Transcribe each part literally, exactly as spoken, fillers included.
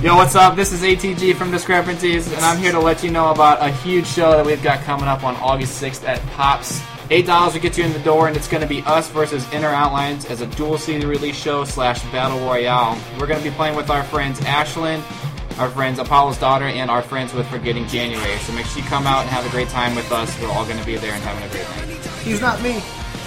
Yo, what's up? This is A T G from Discrepancies, and I'm here to let you know about a huge show that we've got coming up on August sixth at Pops. eight dollars will get you in the door, and it's going to be us versus Inner Outlines as a dual C D release show slash battle royale. We're going to be playing with our friends Ashlyn, our friends Apollo's Daughter, and our friends with Forgetting January. So make sure you come out and have a great time with us. We're all going to be there and having a great night. He's not me.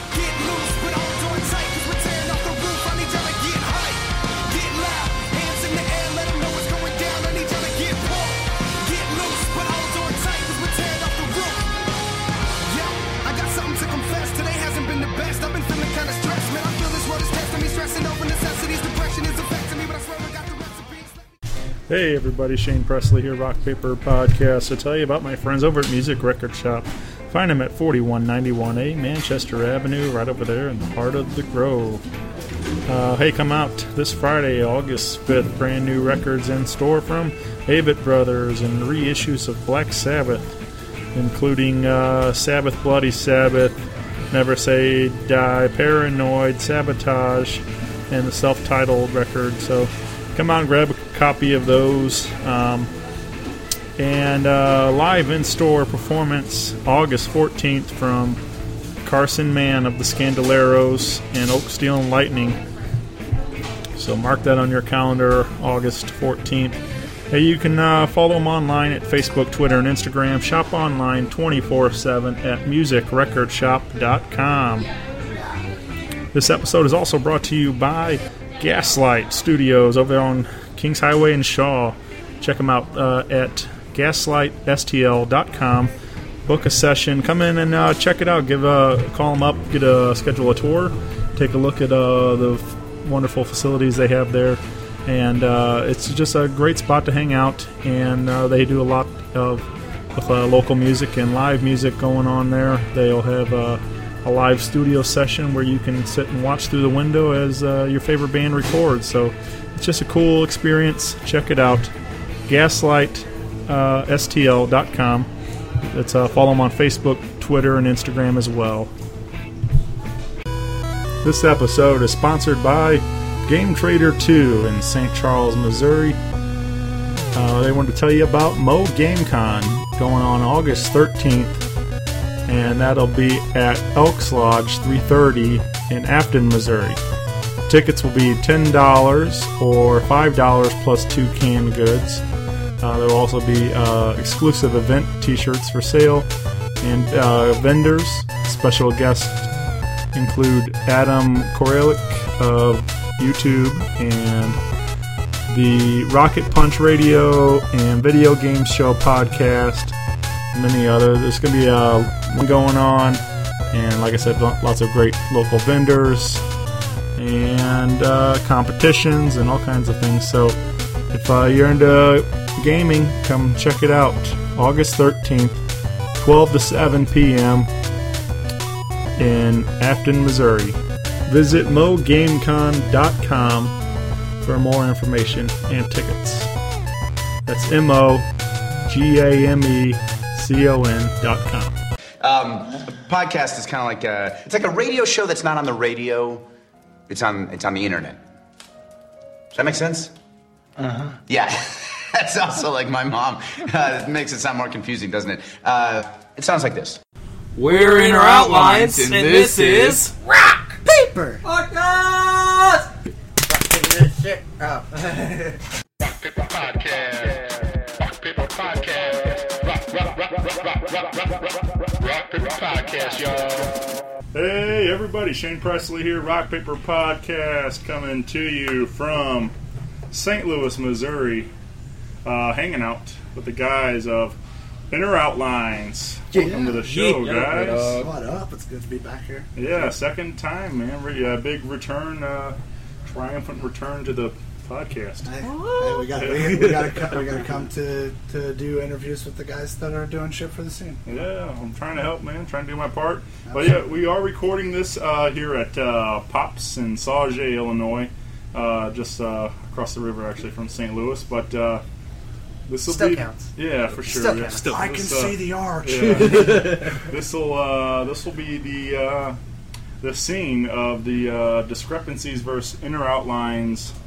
Hey everybody, Shane Presley here, Rock Paper Podcast, to tell you about my friends over at Music Record Shop. Find them at forty-one ninety-one A Manchester Avenue, right over there in the heart of the Grove. Uh, hey, come out this Friday, August fifth, brand new records in store from Avett Brothers and reissues of Black Sabbath, including uh, Sabbath Bloody Sabbath, Never Say Die, Paranoid, Sabotage, and the self-titled record. So come out and grab a copy of those. Um, and uh, live in-store performance August fourteenth from Carson Mann of the Scandaleros and Oak Steel and Lightning. So mark that on your calendar, August fourteenth. Hey, you can uh, follow them online at Facebook, Twitter, and Instagram. Shop online twenty-four seven at music record shop dot com. This episode is also brought to you by Gaslight Studios over on Kings Highway in Shaw. Check them out uh, at gaslight s t l dot com. Book a session. Come in and uh, check it out. Give a call them up. Get a schedule a tour. Take a look at uh, the f- wonderful facilities they have there. And uh, it's just a great spot to hang out. And uh, they do a lot of with uh, local music and live music going on there. They'll have uh, a live studio session where you can sit and watch through the window as uh, your favorite band records. So it's just a cool experience. Check it out. gaslight s t l dot com. It's uh, follow them on Facebook, Twitter, and Instagram as well. This episode is sponsored by Game Trader two in Saint Charles, Missouri. Uh, they wanted to tell you about Mo GameCon going on August thirteenth, and that'll be at Elks Lodge three thirty in Afton, Missouri. Tickets will be ten dollars or five dollars plus two canned goods. Uh, there will also be uh, exclusive event t-shirts for sale, and uh, vendors. Special guests include Adam Koralik of YouTube and the Rocket Punch Radio and Video Games Show podcast, and many others. There's going to be uh, one going on, and like I said, lots of great local vendors and uh, competitions and all kinds of things. So if uh, you're into gaming, come check it out. August thirteenth, twelve to seven p.m. in Afton, Missouri. Visit mo gamecon dot com for more information and tickets. That's M O G A M E C O N dot com. Um, a podcast is kind of like a, it's like a radio show that's not on the radio. It's on, it's on the internet. Does that make sense? Uh-huh. Yeah. That's also like my mom. Uh, it makes it sound more confusing, doesn't it? Uh, it sounds like this. We're Inner Outlines, and this is Rock Paper Podcast! This shit. Oh. Rock Paper Podcast. Rock Paper Podcast. Rock, rock, rock, rock, rock, rock, rock, rock, rock, rock Paper Podcast, y'all. Hey everybody, Shane Presley here, Rock Paper Podcast, coming to you from Saint Louis, Missouri, uh, hanging out with the guys of Inner Outlines. Welcome Yeah. to the show, Yeah. guys. What up? It's good to be back here. Yeah, second time, man. Really, uh, big return, uh, triumphant return to the podcast. Hey, hey, we got we, we got to we got to come to to do interviews with the guys that are doing shit for the scene. Yeah, I'm trying to help, man. Trying to do my part. But yeah, we are recording this uh, here at uh, Pops in Sauget, Illinois, uh, just uh, across the river, actually, from Saint Louis. But uh, this will Still be counts. yeah, for sure. Still yeah. counts. I can This, uh, see the arch. Yeah. this will uh, this will be the uh, the scene of the uh, Discrepancies versus Inner Outlines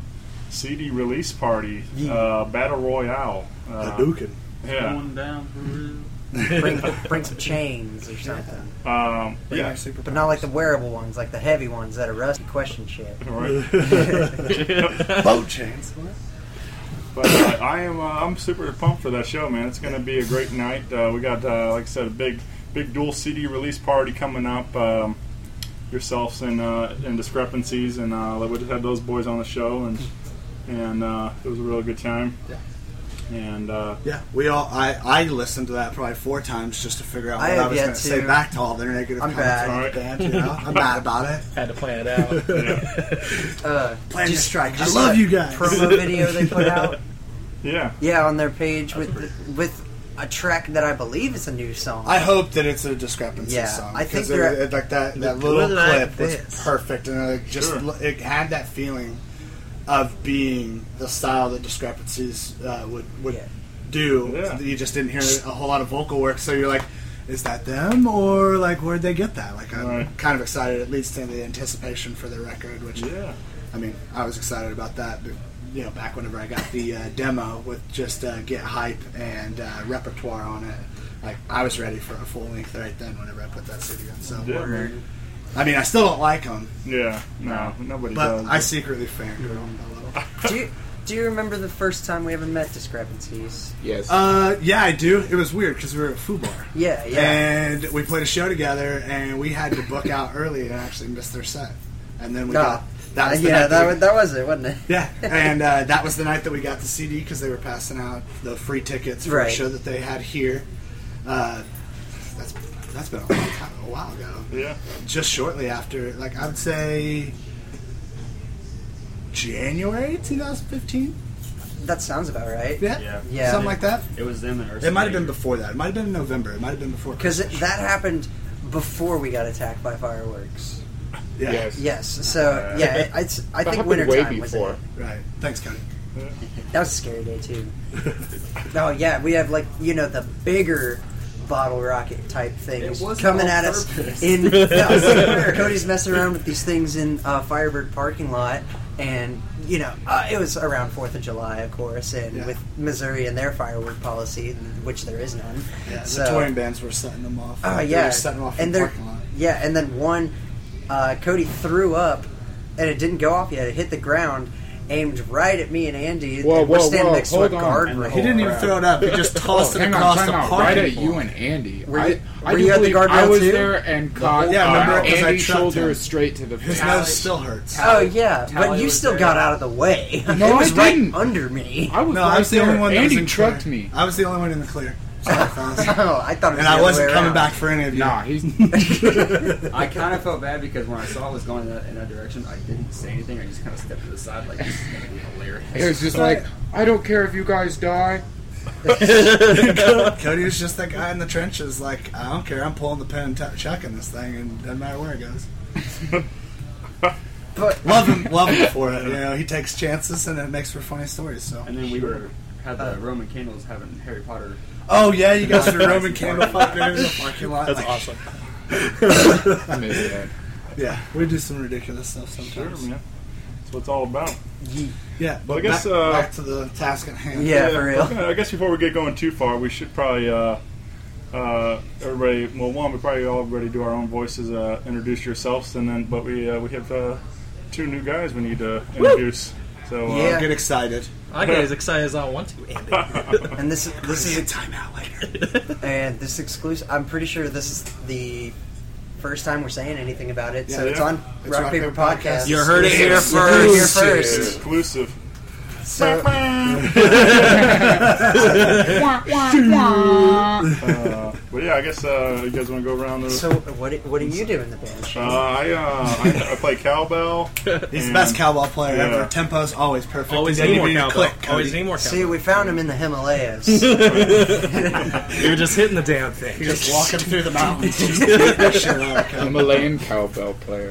C D release party, Yeah. uh, battle royale. Uh, Hadouken. yeah. Going down for real. bring, bring some chains or something. Um, Bring yeah. your superpowers. But not like the wearable ones, like the heavy ones that are rusty question shit. Right. boat chains. But uh, I am uh, I'm super pumped for that show, man. It's going to be a great night. Uh, we got, uh, like I said, a big big dual C D release party coming up. Um, yourselves and uh, and discrepancies, and uh, we just had those boys on the show, and and uh, it was a real good time. Yeah. And uh, Yeah, we all. I, I listened to that probably four times just to figure out I what I, have was yet going to say to. back to all their negative I'm comments bad. on the band. You know, I'm mad about it. Had to plan it out. Uh, Plan to strike. I just love that you guys. Promo video they put out. yeah, Yeah, on their page with with a track that I believe is a new song. I hope that it's a discrepancy Yeah, song. I think because it, they're- it, like that, that Look little like clip was this. perfect, and it just Sure. it had that feeling of being the style that discrepancies uh, would would Yeah. do. Yeah. You just didn't hear a whole lot of vocal work, so you're like, is that them or like where'd they get that? Like I'm Right. kind of excited. It leads to the anticipation for the record, which yeah. I mean, I was excited about that. But, you know, back whenever I got the uh, demo with just uh, Get Hype and uh, repertoire on it, like I was ready for a full length right then whenever I put that C D in. So, Yeah, man. I mean, I still don't like them, Yeah, no, nobody but does. I secretly fangirl them a little. do you do you remember the first time we ever met Discrepancies? Yes. Uh, yeah, I do. It was weird because we were at Foo Bar. Yeah, yeah. And we played a show together, and we had to book out early and actually missed their set. And then we No. got that was Uh, the yeah, night that we- was, that was it, wasn't it? Yeah, and uh, that was the night that we got the C D because they were passing out the free tickets for Right. a show that they had here. Uh, that's that's been a, long time, a while ago. yeah, Just shortly after, like I would say, January twenty fifteen. That sounds about right. Yeah, Yeah. Yeah. something like that. It was them and Ursula. It might have been before that. It might have been in November. It might have been before. Because Christmas. that happened before we got attacked by fireworks. Yeah, Yes. Yes, so yeah, I, I, I That think happened wintertime way was before. it. right. Thanks, Cody. That was a scary day too. Oh yeah, we have like you know the bigger bottle rocket type things It wasn't coming on at us. purpose. In no, Cody's messing around with these things in uh, Firebird parking lot, and you know uh, it was around Fourth of July, of course, and Yeah. with Missouri and their firework policy, which there is none. Yeah, the So- touring bands were setting them off. Oh They yeah, were setting them off in and the they're parking lot. yeah, and then one, uh, Cody threw up, and it didn't go off yet. It hit the ground, aimed right at me and Andy. Whoa, and we're whoa, standing whoa, next to a hold on. guardrail. He didn't even throw it up. He just tossed it Hang on, across time the out. parking Right at lot. you and Andy. Were I, you- I were do you at the believe I guardrail was too? there and caught Yeah, uh, remember, 'cause I Andy's trapped shoulder him. straight to the His face. nose still hurts. Oh yeah, Tally but you was still there. got out of the way. No, it was I right didn't. under me. I was No, right I was the there. only one that was Andy in trucked clear. me. I was the only one in the clear. Sorry, fellas. Oh, I thought it was And the I other wasn't way coming around. back for any of you. Nah, he's I kind of felt bad because when I saw it was going in that, in that direction, I didn't say anything. I just kind of stepped to the side, like this is going to be hilarious. it was just like, I don't care if you guys die. Cody was just that guy in the trenches. Like, I don't care. I'm pulling the pin and t- chucking this thing, and doesn't matter where it goes. But Love him, love him for it. You know, he takes chances, and it makes for funny stories. So. And then we were had the Roman candles having Harry Potter. Oh yeah, you guys did Roman candle fighting in the parking lot. That's Like, awesome. I missed that. Yeah, we do some ridiculous stuff Sure, sometimes. man. That's what it's all about. Yeah, but I guess, back, uh, back to the task at hand. Yeah, for real. okay, I guess before we get going too far, we should probably, uh, uh, everybody, well, one, we probably all already do our own voices, uh, introduce yourselves, and then, but we uh, we have uh, two new guys we need to introduce. So, uh, Yeah. Get excited. I get as excited as I want to, Andy. and this this See a is timeout later. and this exclusive. I'm pretty sure this is the first time we're saying anything about it. so Yeah. it's on It's Rock, Rock, Paper, Paper Podcast. Podcast. You heard it here You heard it here first. first. exclusive. So, Uh, but yeah, I guess uh, you guys want to go around the. so what do- what do you do in the band? Uh, Shane? I, uh, I I play cowbell. He's the and- best cowbell player Yeah. ever. Tempo's always perfect. Always He need doesn't more even cowbell. click, Cody. Always need more See, cowbell. we found him in the Himalayas. You were just hitting the damn thing. Just walking through the mountains. Just beat the shit out of Cody. Himalayan cowbell player.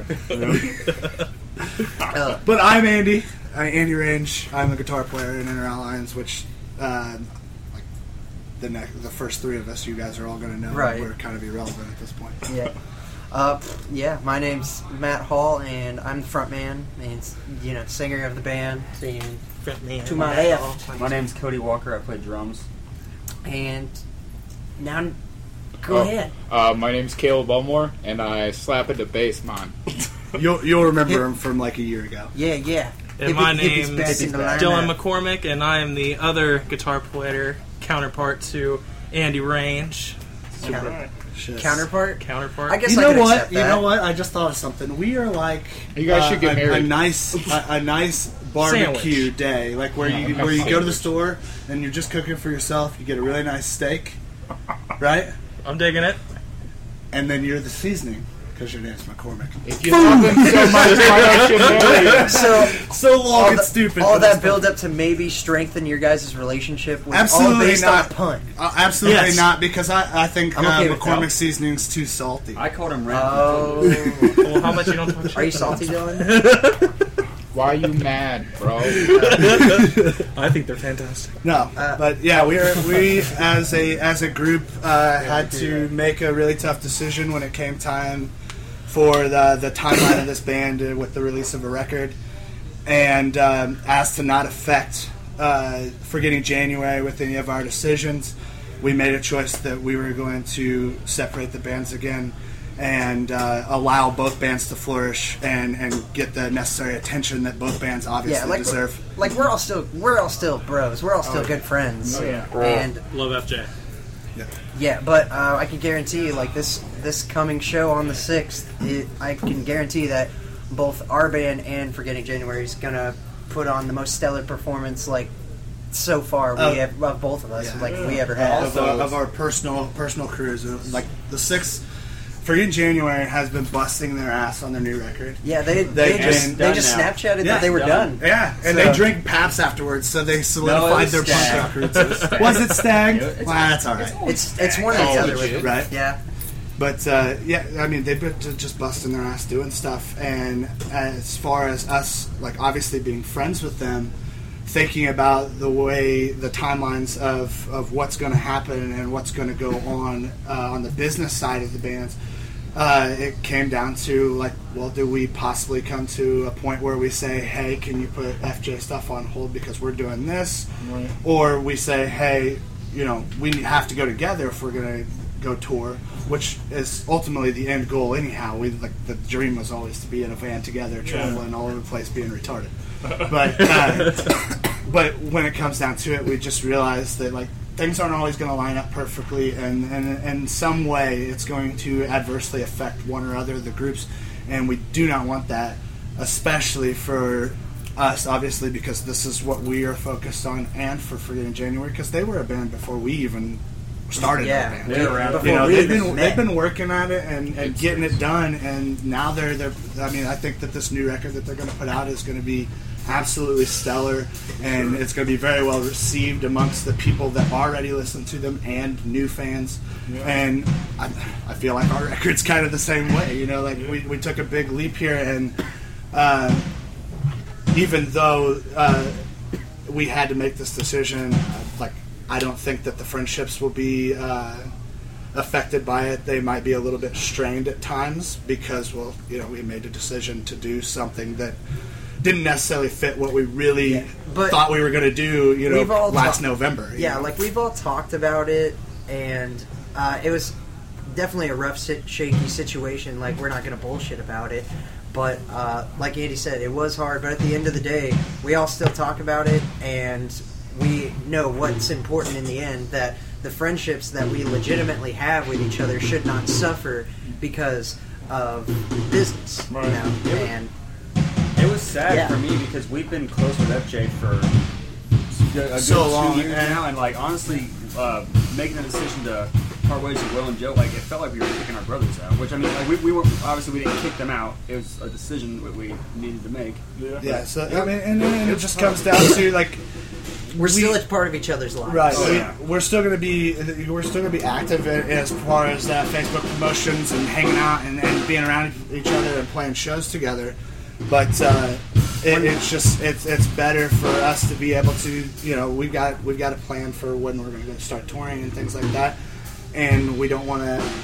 Uh, But I'm Andy. I'm Andy Range. I'm a guitar player in Inner Outlines, which uh, like the next, the first three of us, you guys are all going to know. Right. We're kind of irrelevant at this point. yeah. Uh, yeah, my name's Matt Hall, and I'm the front man, and, you know, singer of the band. And Front man. to my left, My name's Cody Walker. I play drums. and now, go Oh, ahead. Uh, my name's Caleb Elmore, and I slap at the bass, man. You'll you'll remember him from like a year ago. Yeah, yeah. And Hippie- my hippies name's back in the Dylan lineup. McCormick, and I am the other guitar player counterpart to Andy Range. Counter- Shit. counterpart. Counterpart. I guess You I know could what? accept You that. know what? I just thought of something. We are like You guys uh, should get a, married. a nice a, a nice barbecue Sandwich. day, like where you Yeah, where you go to the sandwich. store and you're just cooking for yourself. You get a really nice steak, right? I'm digging it. And then you're the seasoning because your name's McCormick. If you love him so much, why don't you marry him? So, So long all, and the- stupid. all but that it's build up to maybe strengthen your guys' relationship was Absolutely all based not. on a pun. Uh, absolutely Yes. not, because I, I think I'm uh, okay with McCormick's that. seasoning's too salty. I called him Ren. Oh, Well, how much you don't talk shit are you about salty, them? Dylan? Why are you mad, bro? I think they're fantastic. No, Uh, but yeah, we are we as a as a group uh, had to make a really tough decision when it came time for the the timeline of this band uh, with the release of a record, and um, as to not affect uh, Forgetting January with any of our decisions, we made a choice that we were going to separate the bands again and uh, allow both bands to flourish and, and get the necessary attention that both bands obviously Yeah, like deserve. like we're all still we're all still bros. We're all still good friends. Oh, yeah. And Love F J. yeah, but uh, I can guarantee you, like this this coming show on the sixth, it, I can guarantee that both our band and Forgetting January is gonna put on the most stellar performance like so far we Oh. have of both of us Yeah. like we ever have. of, uh, of our personal personal careers. Uh, Like the sixth, Forgetting January has been busting their ass on their new record. Yeah, they They they, just just they done just now. Snapchatted Yeah, that they were done. done. Yeah, and So- they drink Paps afterwards, so they solidified was their punk Stag. rock roots. Was it Stag? Well, that's all right. It's it's one or the Oh, other. legit? With, Right? yeah. But uh, yeah, I mean, they've been ju- just busting their ass doing stuff. And as far as us, like obviously being friends with them, thinking about the way the timelines of, of what's going to happen and what's going to go on uh, on the business side of the bands, uh, it came down to like, well, do we possibly come to a point where we say, hey, can you put F J stuff on hold because we're doing this, Right. or we say, hey, you know, we have to go together if we're going to go tour, which is ultimately the end goal anyhow. We like the dream was always to be in a van together, traveling all over the place, being retarded. But uh, but when it comes down to it, we just realized that like things aren't always going to line up perfectly, and, and in some way it's going to adversely affect one or other of the groups, and we do not want that, especially for us, obviously, because this is what we are focused on, and for Forgetting January, because they were a band before we even started Yeah. our band. They were around. Before You know, we they've even been met. they've been working at it and, and getting it done, and now they're they're. I mean, I think that this new record that they're going to put out is going to be absolutely stellar, and it's going to be very well received amongst the people that already listen to them and new fans. And I, I feel like our record's kind of the same way. You know, like we, we took a big leap here, and uh, even though uh, we had to make this decision, uh, like. I don't think that the friendships will be uh, affected by it. They might be a little bit strained at times because, well, you know, we made a decision to do something that didn't necessarily fit what we really Yeah, but thought we were going to do, you know, we've all last ta- November. you Yeah, know? like we've all talked about it, and uh, it was definitely a rough, sit- shaky situation. Like we're not going to bullshit about it, but uh, like Andy said, it was hard. But at the end of the day, we all still talk about it, and we know what's important in the end. That the friendships that we legitimately have with each other should not suffer because of business. You know, and It was sad Yeah. for me because we've been close with F J for a good So two long, years and- now, and like honestly, uh, making the decision to part ways with Will and Joe, like it felt like we were kicking our brothers out. Which I mean, like we, we were obviously we didn't kick them out. It was a decision that we needed to make. yeah. So I mean, and, and it just comes down to like. we're still a part of each other's lives. Right, Oh, we, yeah. we're still going to be we're still going to be active in, as far as uh, Facebook promotions and hanging out and, and being around each other and playing shows together. But uh, it, it's just it's it's better for us to be able to, you know, we've got we've got a plan for when we're going to start touring and things like that, and we don't want to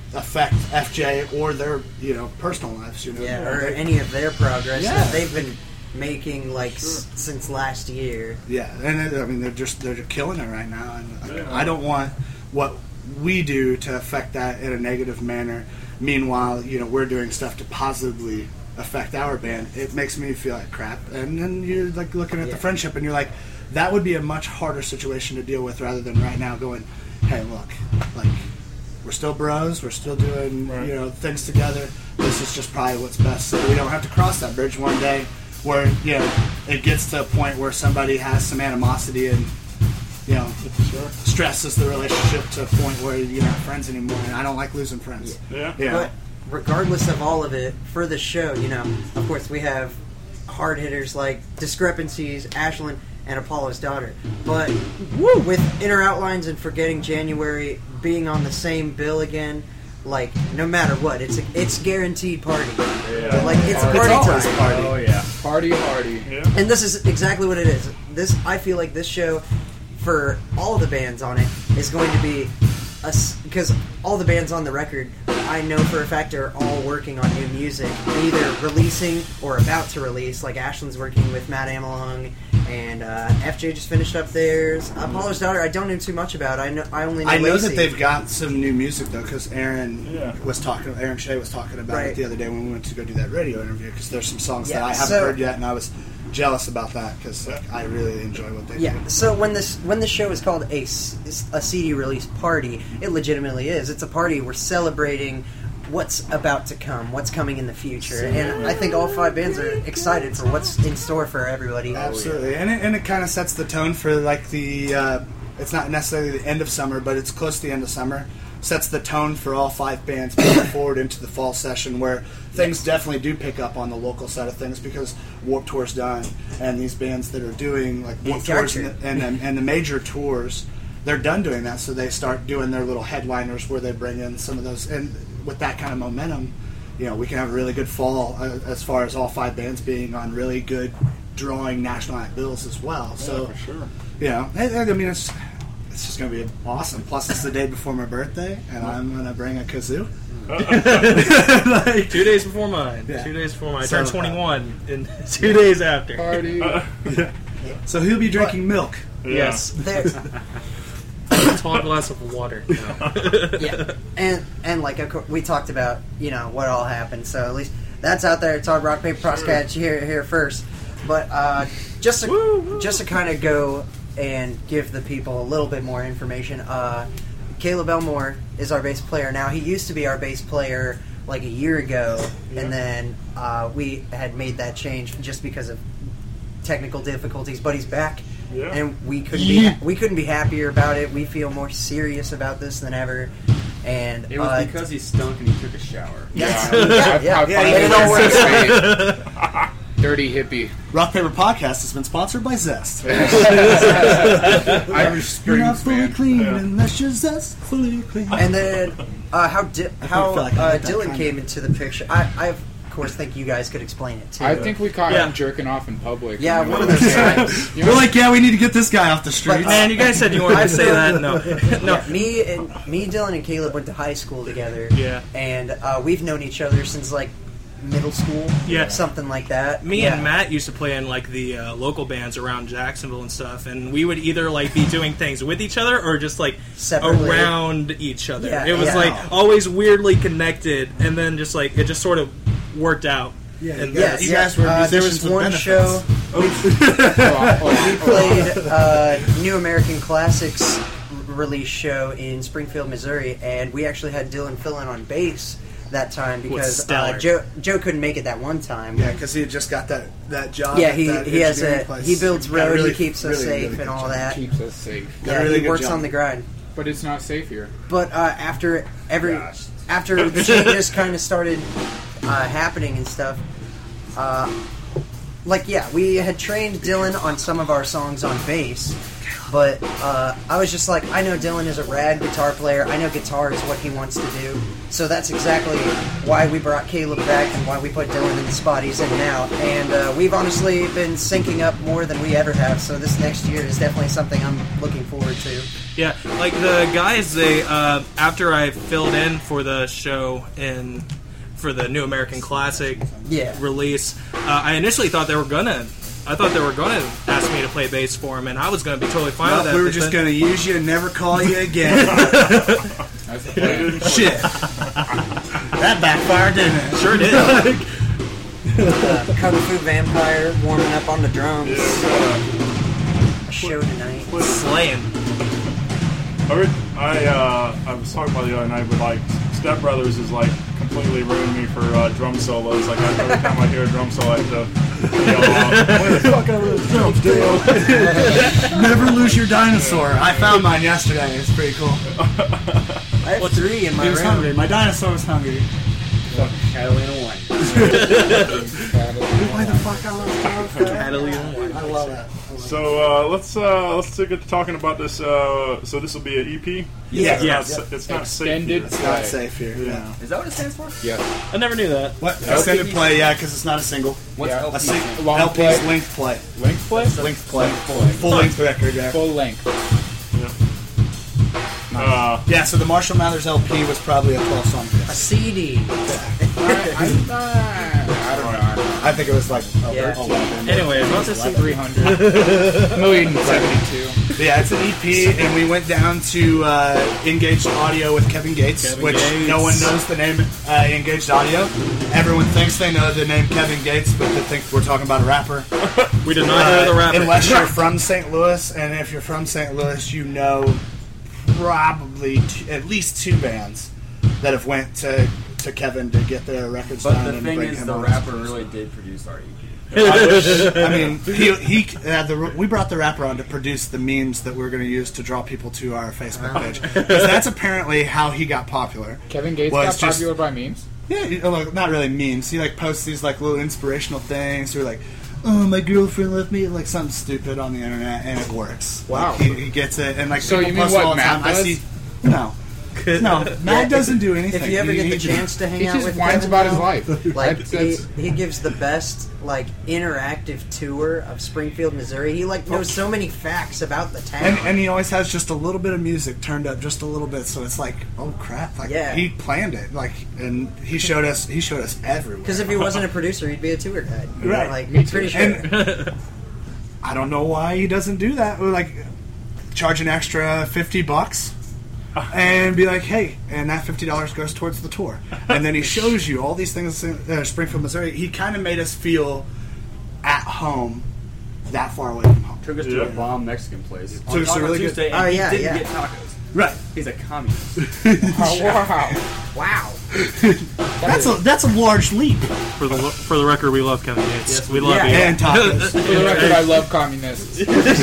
affect F J or their, you know, personal lives. You know, Yeah, or They- any of their progress Yeah. that they've been making like s- since last year. Yeah, and it- I mean they're just they're killing it right now, and I don't want what we do to affect that in a negative manner. Meanwhile, you know, we're doing stuff to positively affect our band. It makes me feel like crap, and then you're like looking at Yeah. the friendship, and you're like, that would be a much harder situation to deal with rather than right now going, hey, look, like we're still bros, we're still doing Right. you know things together. This is just probably what's best, so we don't have to cross that bridge one day where you know it gets to a point where somebody has some animosity and you know Sure. stresses the relationship to a point where you're not friends anymore. And I don't like losing friends. Yeah. Yeah. But regardless of all of it, for the show, you know, of course we have hard hitters like Discrepancies, Ashland, and Apollo's Daughter. But woo, with Inner Outlines and Forgetting January being on the same bill again, like no matter what, it's a, it's guaranteed party. Yeah. Like it's Party. party It's always time. party. Oh yeah. Party hardy. Yeah. And this is exactly what it is. This I feel like this show, for all the bands on it, is going to be because all the bands on the record, I know for a fact, are all working on new music, either releasing or about to release. Like Ashland's working with Matt Amelung, and uh, F J just finished up theirs. Apollo's Daughter, I don't know too much about. I know I only know. I know Lacey. that they've got some new music though, because Aaron Yeah. was talking. Aaron Shea was talking about Right. it the other day when we went to go do that radio interview. Because there's some songs that Yeah, I haven't so- heard yet, and I was jealous about that because like, I really enjoy what they Yeah. do. So when this when the show is called a, s- a C D release party, it legitimately is. It's a party. We're celebrating what's about to come, what's coming in the future, and I think all five bands are excited for what's in store for everybody. Absolutely, and it, and it kind of sets the tone for like the. Uh, it's not necessarily the end of summer, but it's close to the end of summer. Sets the tone for all five bands moving forward into the fall session, where things definitely do pick up on the local side of things because Warped Tour's done, and these bands that are doing like Warped Yeah, Tours gotcha. and, and and the major tours, they're done doing that, so they start doing their little headliners where they bring in some of those, and with that kind of momentum, you know, we can have a really good fall uh, as far as all five bands being on really good drawing national act bills as well. So, for sure. you know, I, I mean, it's it's just going to be awesome. Plus, it's the day before my birthday, and I'm going to bring a kazoo. like, Two days before mine. Yeah. Two days before mine. I So- turned twenty-one, and two days after. Party. so he'll be drinking milk. Yes. There- A tall glass of water. No. yeah, and and like of course, we talked about you know what all happened, so at least that's out there. It's our rock paper crosscatch here here first, but uh, just to just to kind of go and give the people a little bit more information. Uh, Caleb Elmore is our bass player now. He used to be our bass player like a year ago, and then uh, we had made that change just because of technical difficulties. But he's back. Yeah. And we couldn't be we couldn't be happier about it. We feel more serious about this than ever. And It was uh, because he stunk and he took a shower. Yes. Yeah, yeah, I- yeah, I yeah, finally it all works went to Dirty hippie. Rock Paper Podcast has been sponsored by Zest. Irish You're Springs, not fully man. clean Yeah. unless you're zest fully clean. And then uh, how di- how feel like I uh, did that Dylan kinda. came into the picture. I, I of course think you guys could explain it too. I think we caught Yeah. him jerking off in public. Yeah, You one know, of those like, times. you We're know, like, yeah, we need to get this guy off the streets. But, Man, you guys said you wanted to say that. No. No. Yeah, me and me, Dylan, and Caleb went to high school together. Yeah. and uh, we've known each other since like middle school. Yeah. something like that. Me Yeah. and Matt used to play in like the uh, local bands around Jacksonville and stuff, and we would either like be doing things with each other or just like Separately. around each other. Yeah, it was yeah. like always weirdly connected, and then just like it just sort of worked out. Yeah, And you Yes, guys, you yeah. guys were Uh, there musicians was with one benefits. show. oh, oh, We played uh, New American Classics r- release show in Springfield, Missouri, and we actually had Dylan fill in on bass that time because stellar. uh, Joe Joe couldn't make it that one time. Yeah, because he had just got that, that job. Yeah, at he that he has engineering a place. he builds Got road, really- he keeps us really, safe really and good all job. that. keeps us safe. Got a Yeah, really he good works job. on the grind. But it's not safe here. But uh, after every Gosh. after the changes kind of started uh, happening and stuff, uh, like, yeah, we had trained Dylan on some of our songs on bass, but uh, I was just like, I know Dylan is a rad guitar player. I know guitar is what he wants to do. So that's exactly why we brought Caleb back and why we put Dylan in the spot he's in now. And uh, we've honestly been syncing up more than we ever have. So this next year is definitely something I'm looking forward to. Yeah, like the guys, they uh, after I filled in for the show in for the New American Classic Yeah. release, uh, I initially thought they were gonna. I thought they were going to ask me to play bass for them, and I was going to be totally fine No, with that. we were but just then- going to use you and never call you again. Shit. That backfired, didn't it? Sure did. Uh, Kung Fu Vampire warming up on the drums. A show tonight. Slaying. I, re- I, uh, I was talking about the other night, but like Step Brothers is like completely ruined me for uh, drum solos. Like I, every time I hear a drum solo, I have to yell out, "Play the fuck out of those drums, Dale!" Never lose your dinosaur. I found mine yesterday. It's pretty cool. I have three in my He was room. hungry. My dinosaur was hungry. Catalina one. Why the fuck I love Catalina. I love that. So uh, let's uh, let's get to talking about this. Uh, so this will be an E P. Yeah. It's Yes. not, sa- it's not Extended safe It's here. not safe here. Yeah. Is that what it stands for? Yeah. I never knew that. What? Extended play, yeah, because it's not a single. What's Yeah. L P? A sing- Long L P's play. length play. Length play? Length play. Full length record, yeah. Full length. Uh, Yeah, so the Marshall Mathers L P was probably a twelve song A disc. C D. I, I, I don't know. I don't know. I think it was like Yeah. eleven. Anyway, about this three hundred. Million seventy-two. But yeah, it's an E P, and we went down to uh, Engaged Audio with Kevin Gates, Kevin which Gates. no one knows the name uh, Engaged Audio. Everyone thinks they know the name Kevin Gates, but they think we're talking about a rapper. we did not hear the Uh, rapper. Unless you're from Saint Louis, and if you're from Saint Louis, you know probably t- at least two bands that have went to, to Kevin to get their records But done the and thing bring is, him the on. rapper really did produce our E P. I mean, he, he uh, the, we brought the rapper on to produce the memes that we were going to use to draw people to our Facebook page, because that's apparently how he got popular. Kevin Gates Was got just- popular by memes? Yeah, you know, like, not really memes. He like posts these like little inspirational things. Or like, oh, my girlfriend left me, like something stupid on the internet, and it works. Wow. Like, he, he gets it, and like So people you mean post what all the Matt time. I does? see. No, no, Matt doesn't do anything. If you ever He- get the he- chance to hang He out just with whines Kevin, about his though, life. like That's- he, that's- he gives the best like interactive tour of Springfield, Missouri. He like knows so many facts about the town. And, and he always has just a little bit of music turned up, just a little bit, so it's like, oh crap! Like Yeah. he planned it, like, and he showed us, he showed us everywhere. Because if he wasn't a producer, he'd be a tour guide. Right. Like, Me too. pretty sure. And I don't know why he doesn't do that. Or like, charge an extra fifty bucks. And be like, hey, and that fifty dollars goes towards the tour. And then he shows you all these things in uh, Springfield, Missouri. He kind of made us feel at home that far away from home. Took us to Yeah. a bomb Mexican place. Took us to on a really good- Tuesday, and Oh, he yeah, didn't yeah. get tacos. Right. He's a communist. Oh, wow. Wow. That's a, that's a large leap. For the for the record, we love Kevin Gates. we love yeah. you. And tacos. For the record, I love communists.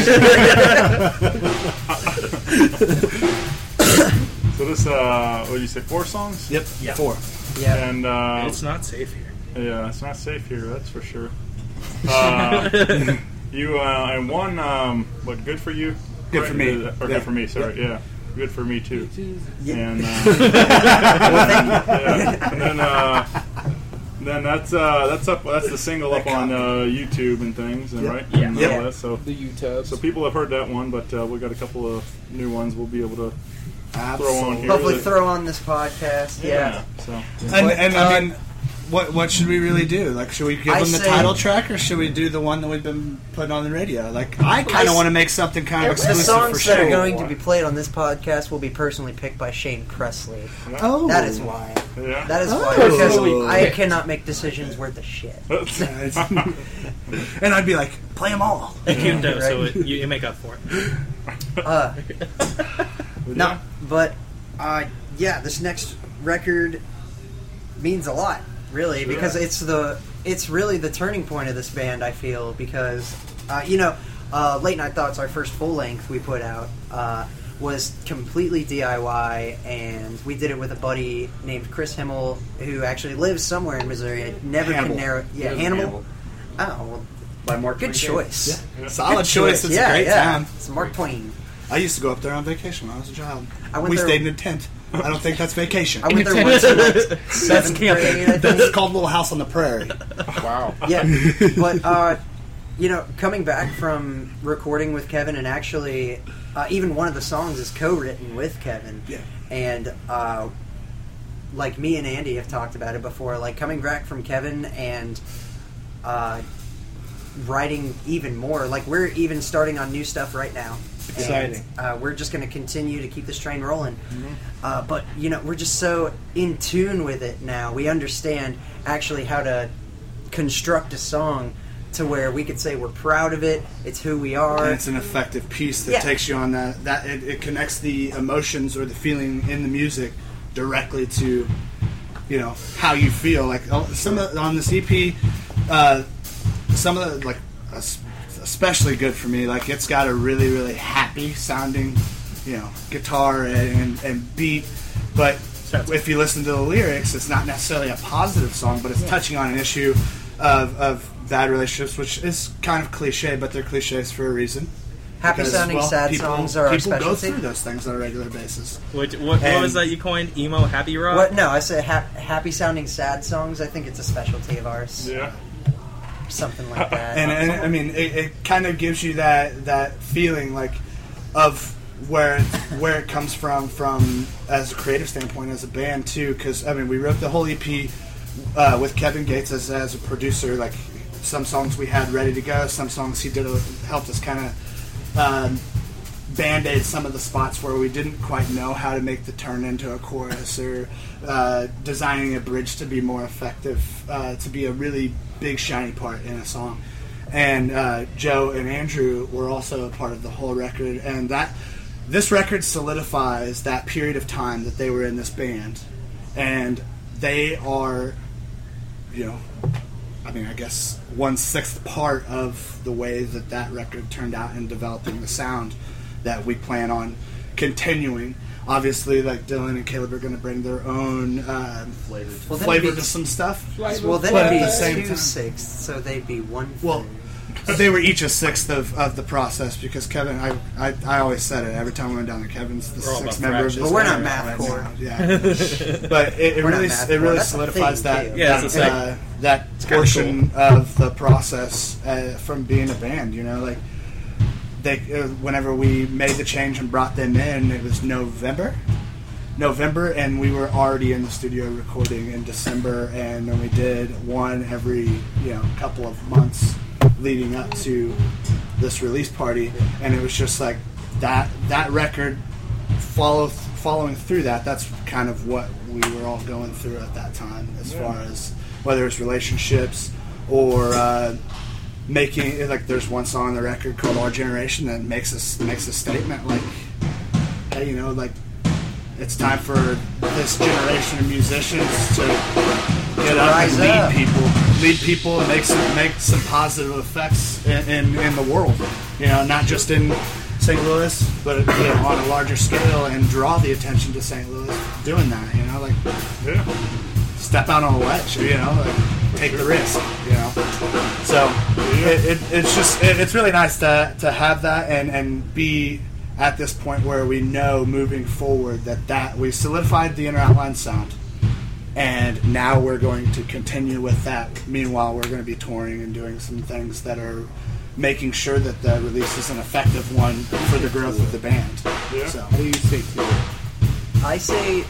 so this, uh, what did you say? Four songs? Yep. Four. Yeah. And uh, It's not safe here. yeah, it's not safe here. That's for sure. Uh, you uh, and one, um, what? Good for you. Good for me. Or Yeah. good for me. Sorry. Yeah. Good for me too. Yeah. And, uh, yeah. and then, uh, then that's uh, that's up. That's the single up on uh, YouTube and things, and Yep. right? Yeah. And Yep. all that, so. The U-Tubs. So people have heard that one, but uh, we got a couple of new ones we'll be able to throw on here. Hopefully, that- throw on this podcast. Yeah. So And, and uh, I mean, what what should we really do? Like, should we give I them the say- title track, or should we do the one that we've been putting on the radio? Like, I kind I of want to s- make something kind of The exclusive for songs that are Shane. going to be played on this podcast will be personally picked by Shane Presley. Oh, That is why. yeah. That is why. Oh. Because I cannot make decisions worth a shit. And I'd be like, play them all. Cute though, so it, you, you make up for it. Uh, no, but uh, yeah, this next record means a lot, really, because it's the it's really the turning point of this band. I feel because uh, you know, uh, Late Night Thoughts, our first full length we put out, uh, was completely D I Y, and we did it with a buddy named Chris Himmel, who actually lives somewhere in Missouri. I never Hannibal. can narrow. Yeah, He lives in Hannibal. Hannibal. Oh well, by Mark Good Twain. choice. Yeah. Solid Good choice. It's yeah, a great yeah. time. It's Mark Twain. I used to go up there on vacation when I was a child. I went we there- stayed in a tent. I don't think that's vacation. I went there once in like That's seventh camping. grade, I That's think. called Little House on the Prairie. Wow. Yeah, but uh, you know, coming back from recording with Kevin, and actually, uh, even one of the songs is co-written with Kevin. Yeah. And uh, like me and Andy have talked about it before. Like coming back from Kevin and uh, writing even more. Like we're even starting on new stuff right now. Exciting. And, uh, we're just going to continue to keep this train rolling. Mm-hmm. Uh, but, you know, we're just so in tune with it now. We understand actually how to construct a song to where we could say we're proud of it. It's who we are. And it's an effective piece that Yeah. takes you on that. That it, it connects the emotions or the feeling in the music directly to, you know, how you feel. Like oh, some of the, on this E P, uh, some of the like. Uh, especially good for me. Like it's got a really, really happy sounding, you know, guitar and, and beat. But if you listen to the lyrics, it's not necessarily a positive song, but it's yeah. touching on an issue of, of bad relationships, which is kind of cliche, but they're cliches for a reason. Happy Because, sounding well, sad people, songs are our people go specialty. through those things on a regular basis. What, what, what was that you coined? Emo happy rock? What? No, I said ha- happy sounding sad songs. I think it's a specialty of ours. Yeah. Something like that. And, and I mean, it, it kind of gives you that that feeling like of where where it comes from from as a creative standpoint as a band too. Because I mean, we wrote the whole E P uh, with Kevin Gates as as a producer. Like some songs we had ready to go, some songs he did helped us kind of um, band-aid some of the spots where we didn't quite know how to make the turn into a chorus or uh, designing a bridge to be more effective, uh, to be a really big shiny part in a song. And uh, Joe and Andrew were also a part of the whole record, and that this record solidifies that period of time that they were in this band, and they are, you know, I mean, I guess one-sixth part of the way that that record turned out in developing the sound that we plan on continuing. Obviously, like Dylan and Caleb are going to bring their own uh, flavor, Well, then flavor it'd be- to some stuff. Well, then But it'd at be the same two time- sixths, so they'd be one. Well, but they were each a sixth of, of the process because Kevin, I, I I always said it every time we went down to Kevin's the We're all sixth about member of fractions. this But we're not band math right core. now. Yeah, but it, it We're not really math it core. really That's a solidifies thing, that too. Yeah, that, it's like- uh, that kinda portion of the process uh, from being a band. You know, like they uh, whenever we made the change and brought them in, it was November. November, and we were already in the studio recording in December, and then we did one every you know couple of months leading up to this release party, and it was just like that that record follow following through that. That's kind of what we were all going through at that time, as far as whether it's relationships or uh, making like there's one song on the record called Our Generation that makes us makes a statement like, hey, you know, like it's time for this generation of musicians to get up and rise lead up. people, lead people, and make some make some positive effects in, in, in the world. You know, not just in Saint Louis, but you know, on a larger scale, and draw the attention to Saint Louis doing that. You know, like Yeah. step out on a ledge. You know, like take the risk. You know, so it, it, it's just it, it's really nice to to have that and and be at this point where we know moving forward that, that we solidified the inner outline sound, and now we're going to continue with that. Meanwhile, we're going to be touring and doing some things that are making sure that the release is an effective one for the growth of the band. Yeah. So, How do you say tour? I say,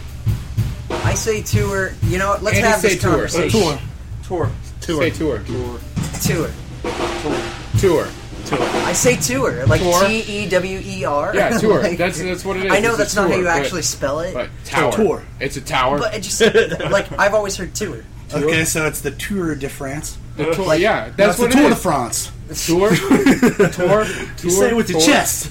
I say tour. You know what? Let's Andy, have say this tour. conversation. Tour. Tour. Say tour. Tour. Tour. I say tour, like Tour. T E W E R. Yeah, tour. Like- That's that's what it is. I know It's a that's not how tour, you but- actually spell it, But tower. Tour. It's a tower. but it just like I've always heard tour. okay, so it's the Tour de France. The tour. Yeah, That's, that's the what Tour it de is. France. Tour. Tour. Tour. You say it with your tour. chest.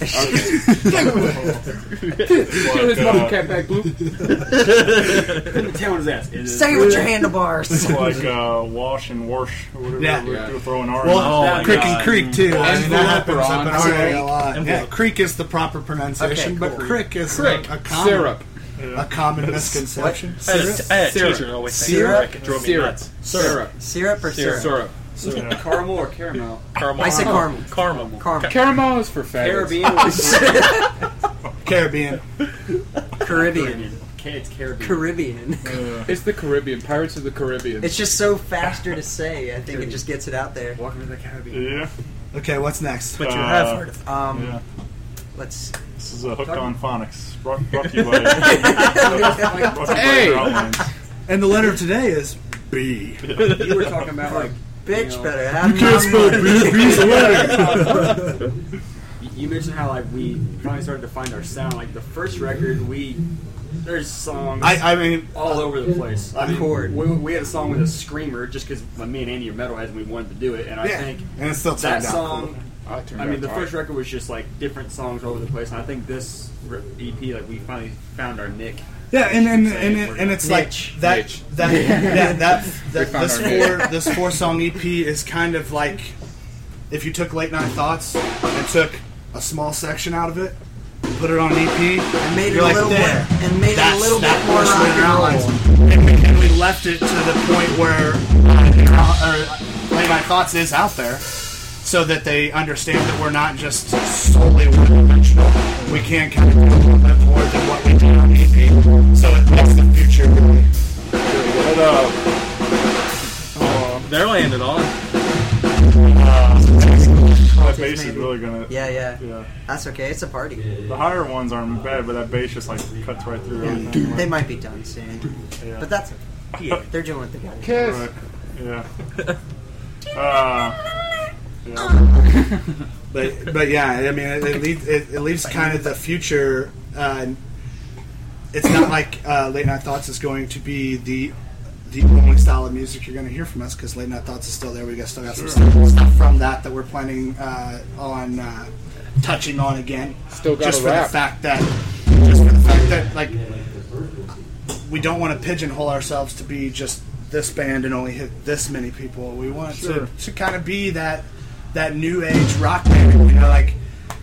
Show his mother cat back, Blue. Couldn't tell his ass. It is- Say it with your handlebars. It's like uh, wash and wash or whatever. Yeah. We're Yeah. throwing R. Well, Oh my Crick God. and Creek too. I mean, that happens up in our area a lot. Envelope. Yeah, Creek is the proper pronunciation, Okay, but cool. Crick is Crick. a, a common Syrup. a common misconception. I had a, I had a Syrup. teacher always say Syrup? Syrup. It drove me Syrup. nuts. Syrup. Syrup or syrup? Syrup. So Yeah. caramel or caramel? Caramel. I say caramel. Caramel. Caramel. Caramel is for faggots. Caribbean. was- Caribbean. Caribbean. Okay, it's Caribbean. Caribbean. It's the Caribbean. Pirates of the Caribbean. It's just so faster to say. I think it just gets it out there. Welcome to the Caribbean. Yeah. Okay, what's next? But you Uh, have heard of. Um, Yeah. Let's. This is a Hooked on Phonics. Brought, brought to you by. brought to you by Hey! your outlines. And the letter of today is B. You were talking about like Bitch, you know, better have can't my spell money. B. B's a letter. You mentioned how like we finally started to find our sound. Like the first record, we there's songs I, I mean, all over the place. I mean, Chord. we, we had a song with a screamer just because me and Andy are metalheads and we wanted to do it. And I yeah. think And it still that turned out song. Oh, it turned I mean, out the hard. first record was just like different songs all over the place, and I think this re- E P, like we finally found our nick. Yeah, and and, and, Saying and, we're and not- it's like Niche. that Niche. that yeah, that, that found this our niche. four this four song E P is kind of like if you took Late Night Thoughts and took a small section out of it, put it on an E P, And made it you're a like, little there. more, and made it a That's- little that bit more was rock Later and Outlines. roll. And we, and we left it to the point where uh, or Late Night Thoughts is out there, so that they understand that we're not just solely one-dimensional. We can kind of do a little bit more than what we did on E P. So it makes the future really. But, uh, They're laying it on. that bass is maybe. really gonna. Yeah, yeah. Yeah. That's okay. It's a party. The higher ones aren't bad, but that bass just like cuts right through everything. They might be done soon, Yeah. but that's okay. They're doing what they got to do. Kiss. Right. Yeah. Uh, yeah. But but yeah, I mean, it, it, leaves, it, it leaves kind of the future. Uh, it's not like uh, Late Night Thoughts is going to be the the only style of music you're going to hear from us, because Late Night Thoughts is still there. We got still got some stuff, stuff from that that we're planning uh, on uh, touching on again. Still got just a for rap. the fact that just for the fact that like we don't want to pigeonhole ourselves to be just this band and only hit this many people. We want Sure. to to kind of be that that new age rock band. You know, like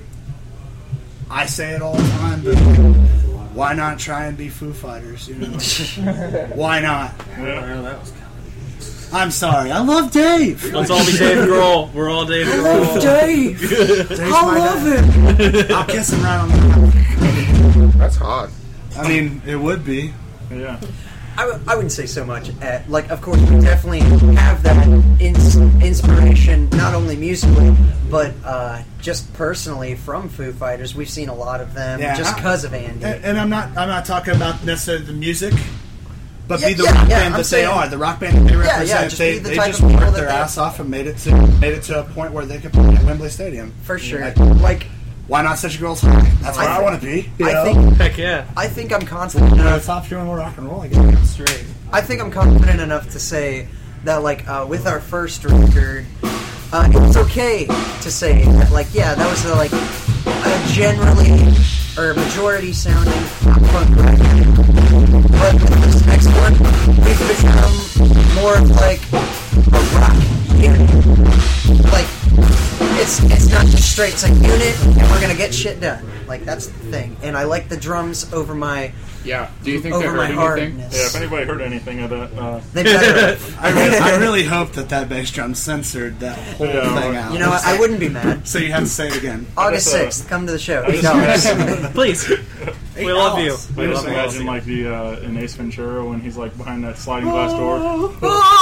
I say it all the time, but why not try and be Foo Fighters? You know, why not? Well, that was I'm sorry, I love Dave. Let's all be Dave Grohl. We're all Dave Grohl. Dave. Dave's I my love guy. him. I'll kiss him right on the mouth. That's hot. I mean, it would be. Yeah. I, w- I wouldn't say so much. At, like, of course, we definitely have that ins- inspiration, not only musically, but uh, just personally from Foo Fighters. We've seen a lot of them Yeah, just I- because of Andy. And, and I'm not I'm not talking about necessarily the music, but Yeah, be the yeah, rock yeah, band I'm that saying- they are, the rock band that they Yeah, yeah, represent. just they be the they type just of people worked that their they- ass off and made it to made it to a point where they could play at Wembley Stadium. For sure. Like, Like, why not set your girls high? That's where I I, think- want to be. you I know? think Heck yeah. I think I'm confident you know, enough. top doing more rock and roll. I guess straight. I think I'm confident enough to say that, like, uh, with our first record, uh, it was okay to say that, like, yeah, that was a, like a generally or majority sounding punk record. But with this next one, we've become more of like a rock unit. Like, it's it's not just straight; it's a unit, and we're gonna get shit done. Like, that's the thing. And I like the drums over my Yeah. Do you think they over my heard anything? hardness. Yeah, if anybody heard anything of that, uh, They better have. I really, I really hope that that bass drum censored that whole Yeah. thing out. You know what? I wouldn't be mad. So you have to say it again. August just, uh, sixth, come to the show. Eight dollars. Please. We love you. I We just love you. imagine like the uh, in Ace Ventura when he's like behind that sliding glass door.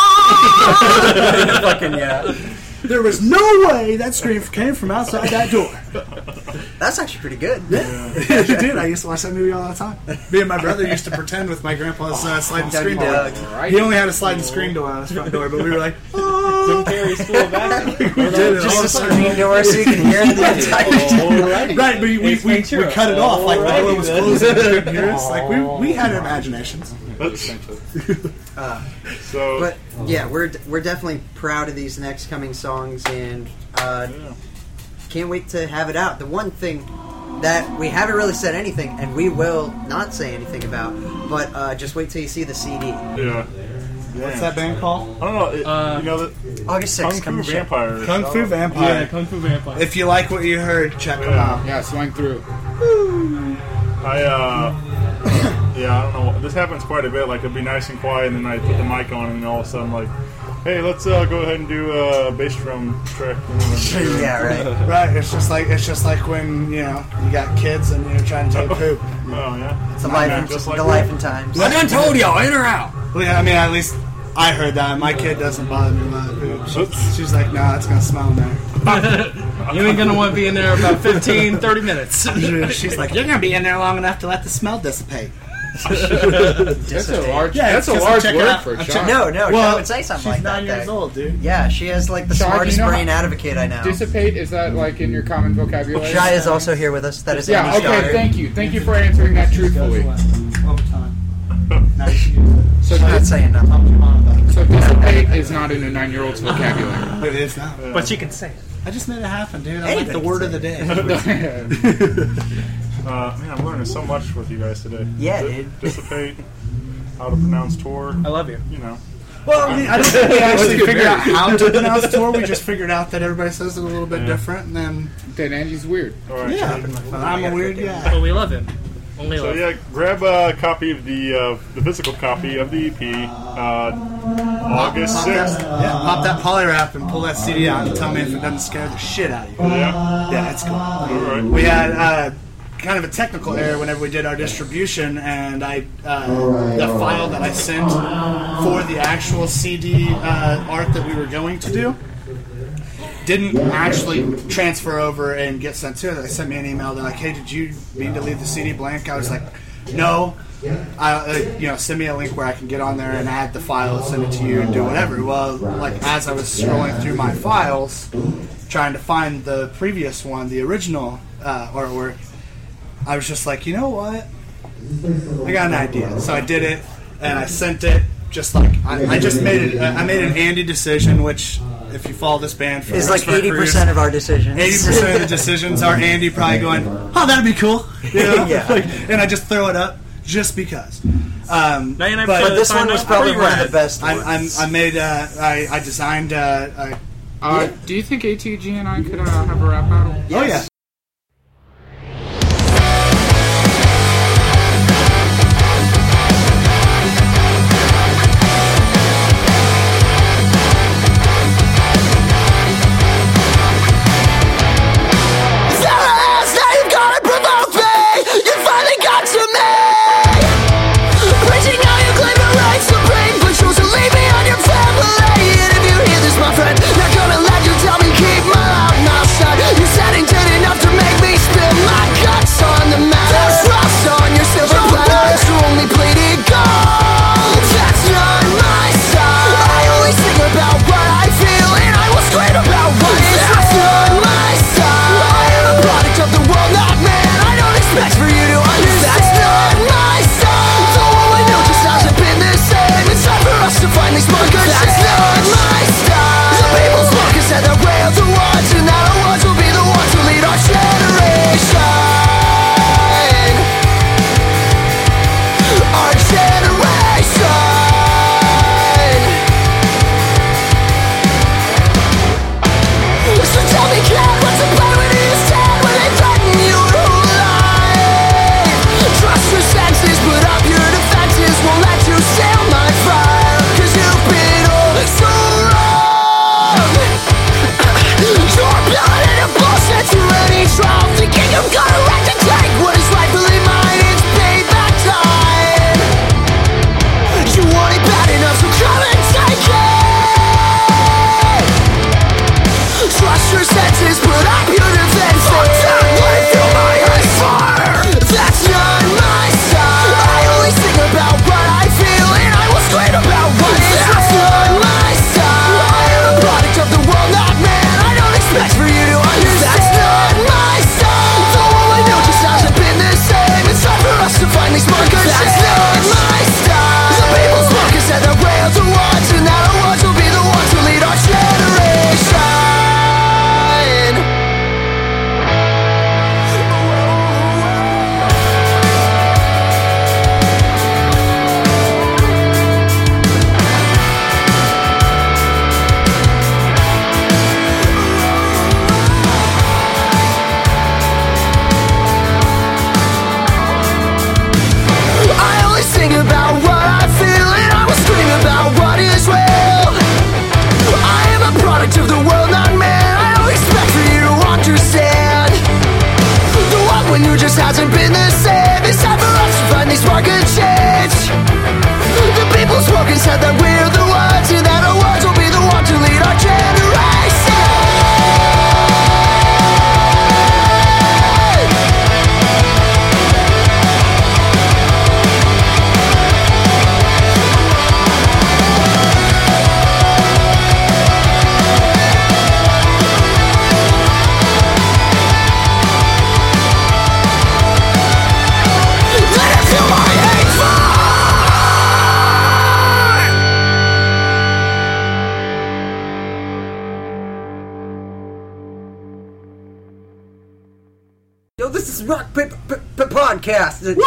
Fucking yeah. There was no way that scream came from outside that door. That's actually pretty good. Yeah, you did. I used to watch that movie all the time. Me and my brother used to pretend with my grandpa's uh, sliding Dougie screen door. Doug. Right. He only had a sliding screen door on his front door, but we were like, oh. Carry school back. We did it all Just a the time. screen door so you can hear the entire Right, but we, we, we, we cut it off like the door was closing. You couldn't hear us. Like we, we had imaginations. uh, So, But yeah, we're we're definitely proud of these next coming songs, and uh, yeah. can't wait to have it out. The one thing that we haven't really said anything, and we will not say anything about, but uh, just wait till you see the C D. yeah. What's that band called? I don't know. It, Uh, you know that August Kung sixth, come Fu to the show. Vampires. Kung Fu Vampire. Kung Fu Vampire. If you like what you heard, check them Yeah. out. Yeah, swing through. I uh, yeah, I don't know. This happens quite a bit. Like it'd be nice and quiet, and then I put the mic on, and all of a sudden, like Hey, let's uh, go ahead and do a bass drum track. Yeah, right. Right. It's just like it's just like when you know you got kids and you're trying to take poop. Oh yeah. It's the life, and, just the like life that. and times. I done told y'all, in or out. Well, yeah, I mean, at least I heard that. My kid doesn't bother me about poop. She's, she's like, no, it's gonna smell in there. You ain't gonna want to be in there about fifteen, thirty minutes. She's like, you're gonna be in there long enough to let the smell dissipate. That's a large. Yeah, that's a because I'm large checking word out- for a I'm child. checking- No, no, Well, she would say something she's like nine that. years though. old, dude. Yeah, she has like the Sean, do smartest you know brain how- out of a kid I know. Dissipate, is that like in your common vocabulary? Shai is also here with us. That is Yeah. Amy's Okay. daughter. Thank you. Thank you for answering that truthfully. Now you can use it. So, She's not dis- saying nothing. Talk to your mom about it. so dissipate is not in a nine-year-old's vocabulary. But it is now. But she can say it. I just made it happen, dude. I like Anybody the can word say of the day. Uh, man, I'm learning so much with you guys today. Yeah, Di- dude. Dissipate, how to pronounce tour. I love you. You know. Well, I mean, I don't think we actually get figured out married. how to pronounce tour. We just figured out that everybody says it a little bit different, and then Then Angie's weird. All right. yeah, I'm a weird guy. But we love him. Only So love. yeah, grab a copy of the uh, the physical copy of the E P. Uh, August Pop that, sixth. yeah, pop that poly wrap and pull that C D out and tell me if it doesn't scare the shit out of you. Yeah. Yeah, it's cool. All right. We had uh, kind of a technical error whenever we did our distribution, and I uh, the file that I sent for the actual C D uh, art that we were going to do didn't actually transfer over and get sent to it. They sent me an email. They're like, "Hey, did you mean to leave the C D blank?" I was like, "No." I, uh, you know, send me a link where I can get on there and add the file, send it to you, and do whatever. Well, like as I was scrolling through my files, trying to find the previous one, the original uh, artwork, I was just like, you know what? I got an idea. So I did it, and I sent it. Just like I, I just made it. I made an Andy decision, which, if you follow this band, for It's the like rest of our eighty careers, percent of our decisions. eighty percent of the decisions are Andy probably going, oh, that'd be cool. You know? Yeah. Like, and I just throw it up just because. Um, ninety-nine but percent But this one was probably one of the best I, ones. I'm, I made, uh, I, I designed, uh, I, Uh, do you think A T G and I could uh, have a rap battle? oh yeah. My friend, not gonna let you tell me keep my mouth shut. You said it didn't the same. It's time for us to find these market change. The people's spoken said that we're the ones, and that our words will be the one to lead our generation. Yo, this is Rock Paper P- P- Podcast. I,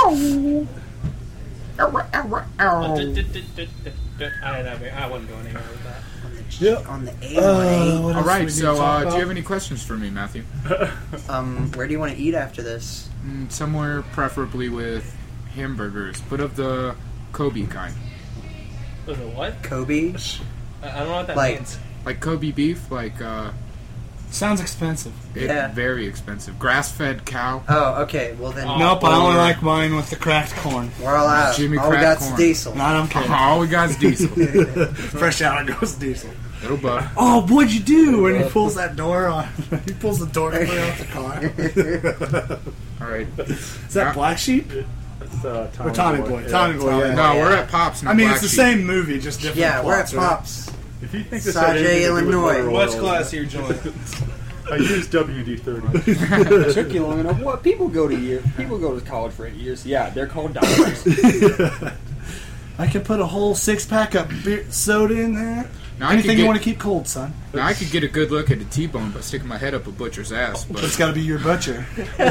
I wouldn't go anywhere with that. Yep. On the A Uh, All right, so uh, do you have any questions for me, Matthew? Um, where do you want to eat after this? Mm, somewhere preferably with hamburgers, but of the Kobe kind. Was it what? Kobe? I I don't know what that Like- means. Like Kobe beef, like uh, Sounds expensive. it, Yeah. very expensive. Grass-fed cow. Oh, okay. Well then, Nope, I only like mine with the cracked corn. we're all out. Jimmy all we Crack got's corn. diesel. No, I don't care. All we got is diesel. Fresh out of goes diesel. Little buck. Oh, what'd you do? When he pulls that door on, he pulls the door off the car. All right. Is that Black Sheep? It's, uh, Tommy Or Tommy Boy. Boy? Yeah. Tommy Boy. Yeah. No, we're at Pops. I mean, Black it's the Sheep. same movie, just different. Yeah, we're at plots, right? Pops. If you think this had Sajay, anything to do with Illinois. butter What's oil, class here, joint? I used W D thirty. It took you long enough. What people go to year? People go to college for eight years. Yeah, they're called doctors. I could put a whole six pack of beer, soda in there. Now I Anything could you get- want to keep cold, son. Now I could get a good look at a T-bone by sticking my head up a butcher's ass, but It's got to be your butcher.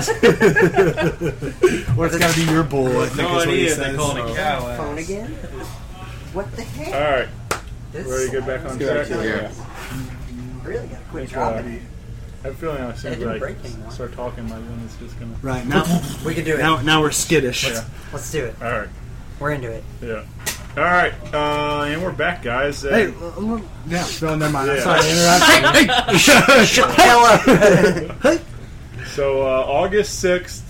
Or it's got to be your bull, I think No is what he idea. says. They call it a cow ass. Phone again? What the heck? All right, This ready to get back on track? yeah. really got to quit Think, uh, dropping. I have a feeling as soon It as didn't I break anymore. start talking, my gun is just gonna. Right, now, We can do it. now, now we're skittish. Yeah. Let's do it. All right. We're into it. Yeah. All right, uh, and we're back, guys. Uh, Hey, uh, look- yeah, no, never mind. I'm Yeah. sorry to interrupt you. Shut the hell up. So uh, August sixth,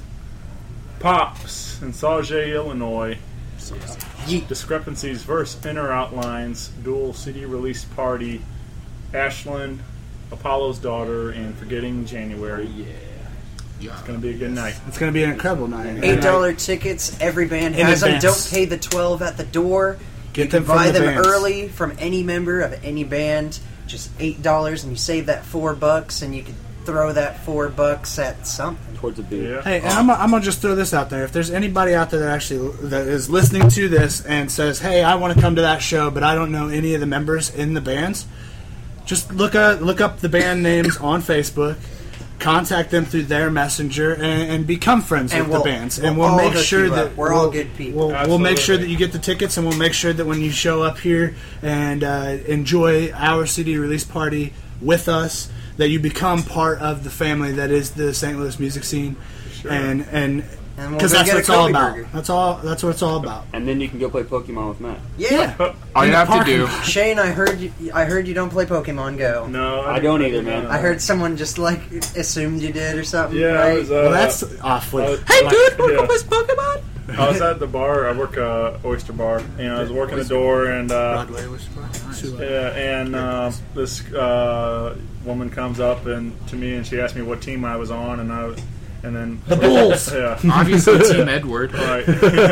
Pops in Sauget, Illinois. Yeet. Discrepancies versus Inner Outlines, dual C D release party, Ashland, Apollo's Daughter, and Forgetting January. Yeah. It's going to be a good night. It's going to be an incredible night. Eight dollar tickets. Every band In has them. advance. Don't pay the twelve at the door. Get You them can from buy the them bands. early from any member of any band. Just eight dollars, and you save that four bucks, and you can throw that four bucks at something. Towards a beer. Yeah. Hey, and I'm, I'm gonna just throw this out there. If there's anybody out there that actually that is listening to this and says, "Hey, I want to come to that show, but I don't know any of the members in the bands," just look up look up the band names on Facebook, contact them through their messenger, and, and become friends And with we'll- the bands. we'll And we'll all make hook sure you that up. We're we'll, all good people. We'll, we'll make sure Absolutely. that you get the tickets, and we'll make sure that when you show up here and uh, enjoy our C D release party with us, that you become part of the family that is the Saint Louis music scene. Sure. And and And we'll because go that's get what a it's all Kobe about. burger. That's all. That's what it's all about. And then you can go play Pokemon with Matt. Yeah. All you In the have to parking do. lot. Shane, I heard you, I heard you don't play Pokemon Go. No, I don't either, man. I heard someone just like assumed you did or something. Yeah, I right? was, uh, Well, that's awfully. I was- Hey, like, dude, wanna yeah. go play Pokemon? I was at the bar. I work uh, oyster bar, and I was working the door, and uh, Broadway was nice. yeah, and uh, this uh, woman comes up and to me, and she asked me what team I was on, and I, was- and then The Bulls. yeah, Obviously, Team Edward. right.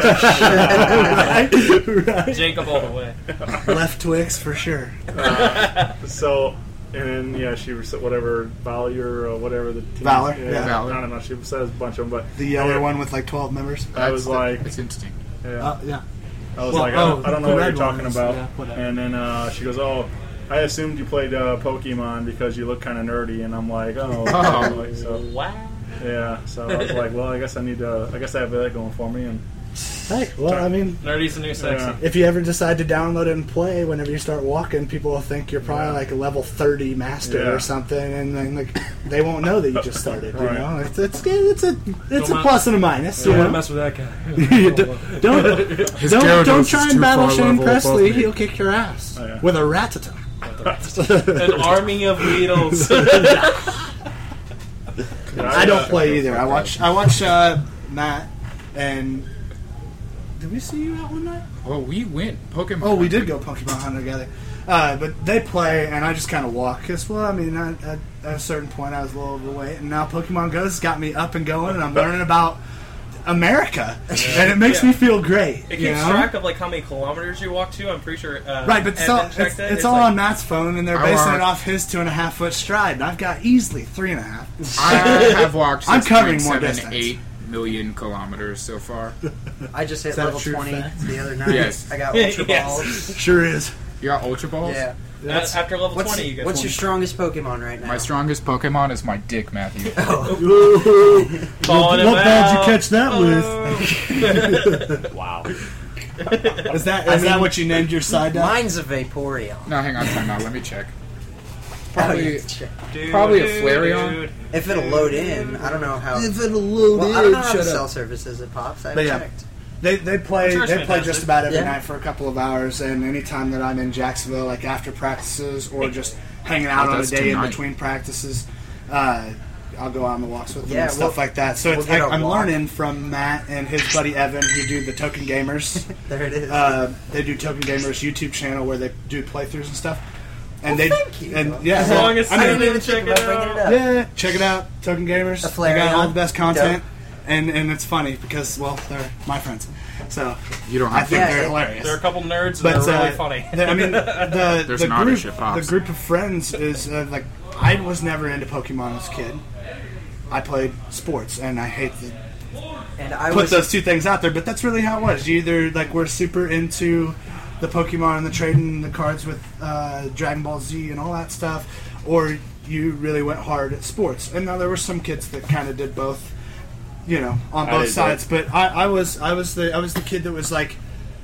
Jacob all the way. Left Twix for sure. So, and then yeah, she was whatever Valor or whatever the team. Valor, yeah. Valor. I don't know. She says a bunch of them, but The yellow one with like twelve members. I was like, it's interesting. yeah. Uh, yeah. I was Well, like, I don't, oh, I don't know the what red you're talking one is- about. yeah, whatever. And then uh, she goes, "Oh, I assumed you played uh, Pokemon because you look kind of nerdy." And I'm like, "Oh, Oh. like, so Wow. yeah." So I was like, "Well, I guess I need to. I guess I have that going for me." And Hey, well, I mean, Nerdy's the new sexy. Yeah. if you ever decide to download it and play, whenever you start walking, people will think you're probably Yeah. like a level thirty master Yeah. or something, and then like they won't know that you just started. You Right. know, it's it's it's a it's Don't a plus and a minus. Don't You want to know? mess with that guy. You don't don't, His don't, Gyarados don't is try too and battle far Shane level above Presley. me. He'll kick your ass Oh, yeah. with a Rattata. An army of Beatles. yeah, I don't uh, play either. I watch I watch uh, Matt And did we see you out one night? Well, we went Pokemon. Oh, we did go Pokemon hunting together. Uh, but they play, and I just kind of walk. Because, well, I mean, I, I, at a certain point, I was a little overweight. And now Pokemon Go has got me up and going, and I'm learning about America. Yeah. And it makes yeah. me feel great. It keeps you know? track of like how many kilometers you walk to. I'm pretty sure. Uh, Right, but it's all, it's, it's, it's it's all like, on Matt's phone, and they're I basing walk- it off his two and a half foot stride. And I've got easily three and a half. I have walked I'm six covering point more seven distance. eight million kilometers so far. I just hit Is that level a true twenty fact? the other night. Yes. I got Ultra Yes. Balls. Sure is. You got Ultra Balls? Yeah. That's, after level What's, twenty, you get what's twenty. your strongest Pokemon right now? My strongest Pokemon is my dick, Matthew. Calling him What ball did you out. catch that Oh. with? Wow. Is that I is that mean, what you named your side up? Mine's a Vaporeon. No, hang on, time out. Let me check. Oh, Probably, yeah, check. Dude, probably a dude, Flareon. dude. If it'll load in, I don't know how. If it'll load well, in, I don't know how the shut cell up. service is at Pops. I But haven't yeah. checked. They they play Church they play fantastic. just about every Yeah. night for a couple of hours, and anytime that I'm in Jacksonville, like after practices or just hanging out Oh, on a that's day in tonight. between practices, uh, I'll go on the walks with them Yeah, and stuff we'll- like that. So we'll it's, get I, a I'm walk. learning from Matt and his buddy Evan, who do the Token Gamers. There it is. Uh, they do Token Gamers YouTube channel where they do playthroughs and stuff. And Well, they thank you. and yeah, As well, long as I I mean, didn't even check think it about bringing it out. up. yeah, check it out, Token Gamers. A They got all Flareon. the best content, and and it's funny because well, they're my friends, so You don't I have think Yeah, they're it- hilarious. They're a couple nerds, and But they're really uh, funny. the- I mean, the There's the an group, audition, Pops. the group of friends is uh, like I was never into Pokemon as a kid. I played sports, and I hate to And I put was those two things out there, but that's really how it was. You either like we're super into the Pokemon and the trading the cards with uh, Dragon Ball Z and all that stuff, or you really went hard at sports. And now there were some kids that kind of did both, you know, on I both did sides. But I, I was I was the I was the kid that was like,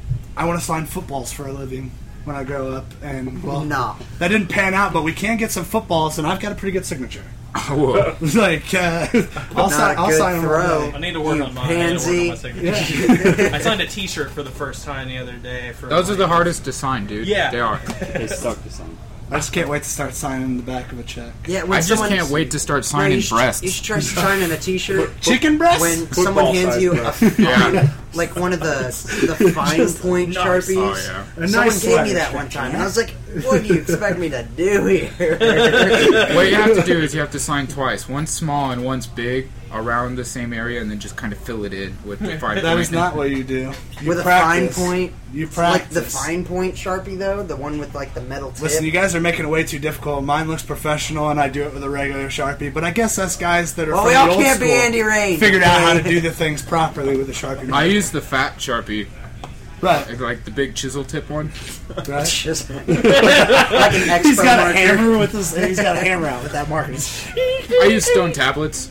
I want to sign footballs for a living when I grow up, and well, No. that didn't pan out. But we can get some footballs, and I've got a pretty good signature. Whoa. like uh, I'll Not sign a I'll good sign them all throw. day. I need to work You on mine. I need to work on my pansy. signature. I signed a T-shirt for the first time the other day. For Those are like- the hardest to sign, dude. Yeah. They are. They stuck to something. I just can't wait to start signing the back of a check. yeah. When I just someone, can't wait to start No, signing you should, breasts. You should try signing a T-shirt. Chicken breast? When Football someone hands size you a breast. fine, like one of the the fine point nice. sharpies. Oh, yeah. A Someone nice gave me sweater that check, one time, yeah. and I was like, "What do you expect me to do here?" What you have to do is you have to sign twice. One's small and one's big around the same area, and then just kind of fill it in with the fine That point. is not what you do. You with a practice. fine point. You Like practice. the fine point sharpie, though, the one with like the metal tip. Listen, you guys are making it way too difficult. Mine looks professional, and I do it with a regular Sharpie. But I guess us guys that are well, from we the all old can't school be Andy Rain. figured out how to do the things properly with a Sharpie. I use the fat Sharpie, right, like the big chisel tip one. right. Just like an expo He's got a marker. hammer with his. He's got a hammer out with that marker. I use stone tablets.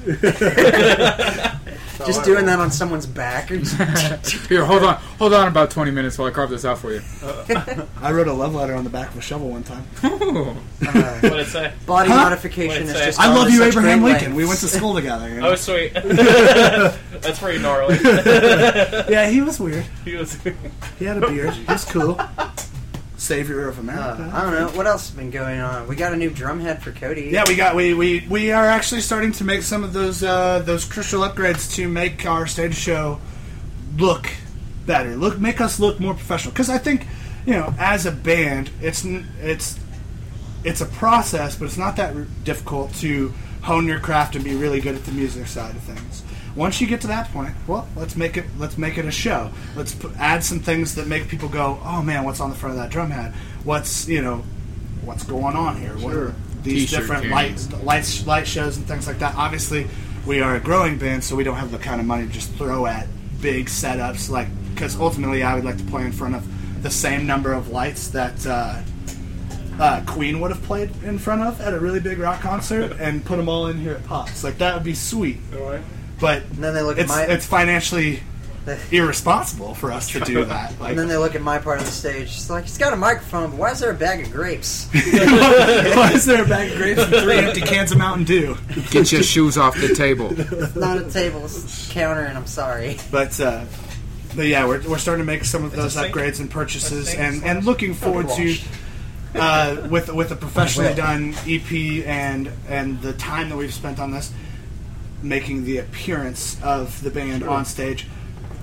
Just doing that on someone's back. Or Here, hold on, hold on, about twenty minutes while I carve this out for you. I wrote a love letter on the back of a shovel one time. Ooh. uh, What'd it say? body Huh? modification What'd is it say? just. I gone love to you, such Abraham great Lincoln. lengths. We went to school together. You know? Oh, sweet. That's pretty gnarly. Yeah, he was weird. He was. He had a beard. He was cool. Savior of Uh, America. I don't know what else has been going on. We got a new drum head for Cody. Yeah, we got we, we we are actually starting to make some of those uh, those crucial upgrades to make our stage show look better, look make us look more professional. Because I think, you know, as a band, it's n- it's it's a process, but it's not that r- difficult to hone your craft and be really good at the music side of things. Once you get to that point, well, let's make it let's make it a show. Let's put, add some things that make people go, "Oh man, what's on the front of that drum head? What's you know, what's going on here? What are these T-shirt different cans. lights, lights, light shows and things like that?" Obviously, we are a growing band, so we don't have the kind of money to just throw at big setups. Like, because ultimately, I would like to play in front of the same number of lights that uh, uh, Queen would have played in front of at a really big rock concert, and put them all in here at Pops. Like that would be sweet. But And then they look it's at my. it's financially irresponsible for us to do that. Like, and then they look at my part of the stage. It's like he's got a microphone, but why is there a bag of grapes? why is there a bag of grapes and three empty cans of Mountain Dew? Get your shoes off the table. It's not a table, it's a counter, and I'm sorry. But uh, but yeah, we're we're starting to make some of It's a those sink- upgrades and purchases, a sink and slash and looking forward to. wash. Uh, with with a professionally done E P and and the time that we've spent on this, making the appearance of the band on stage,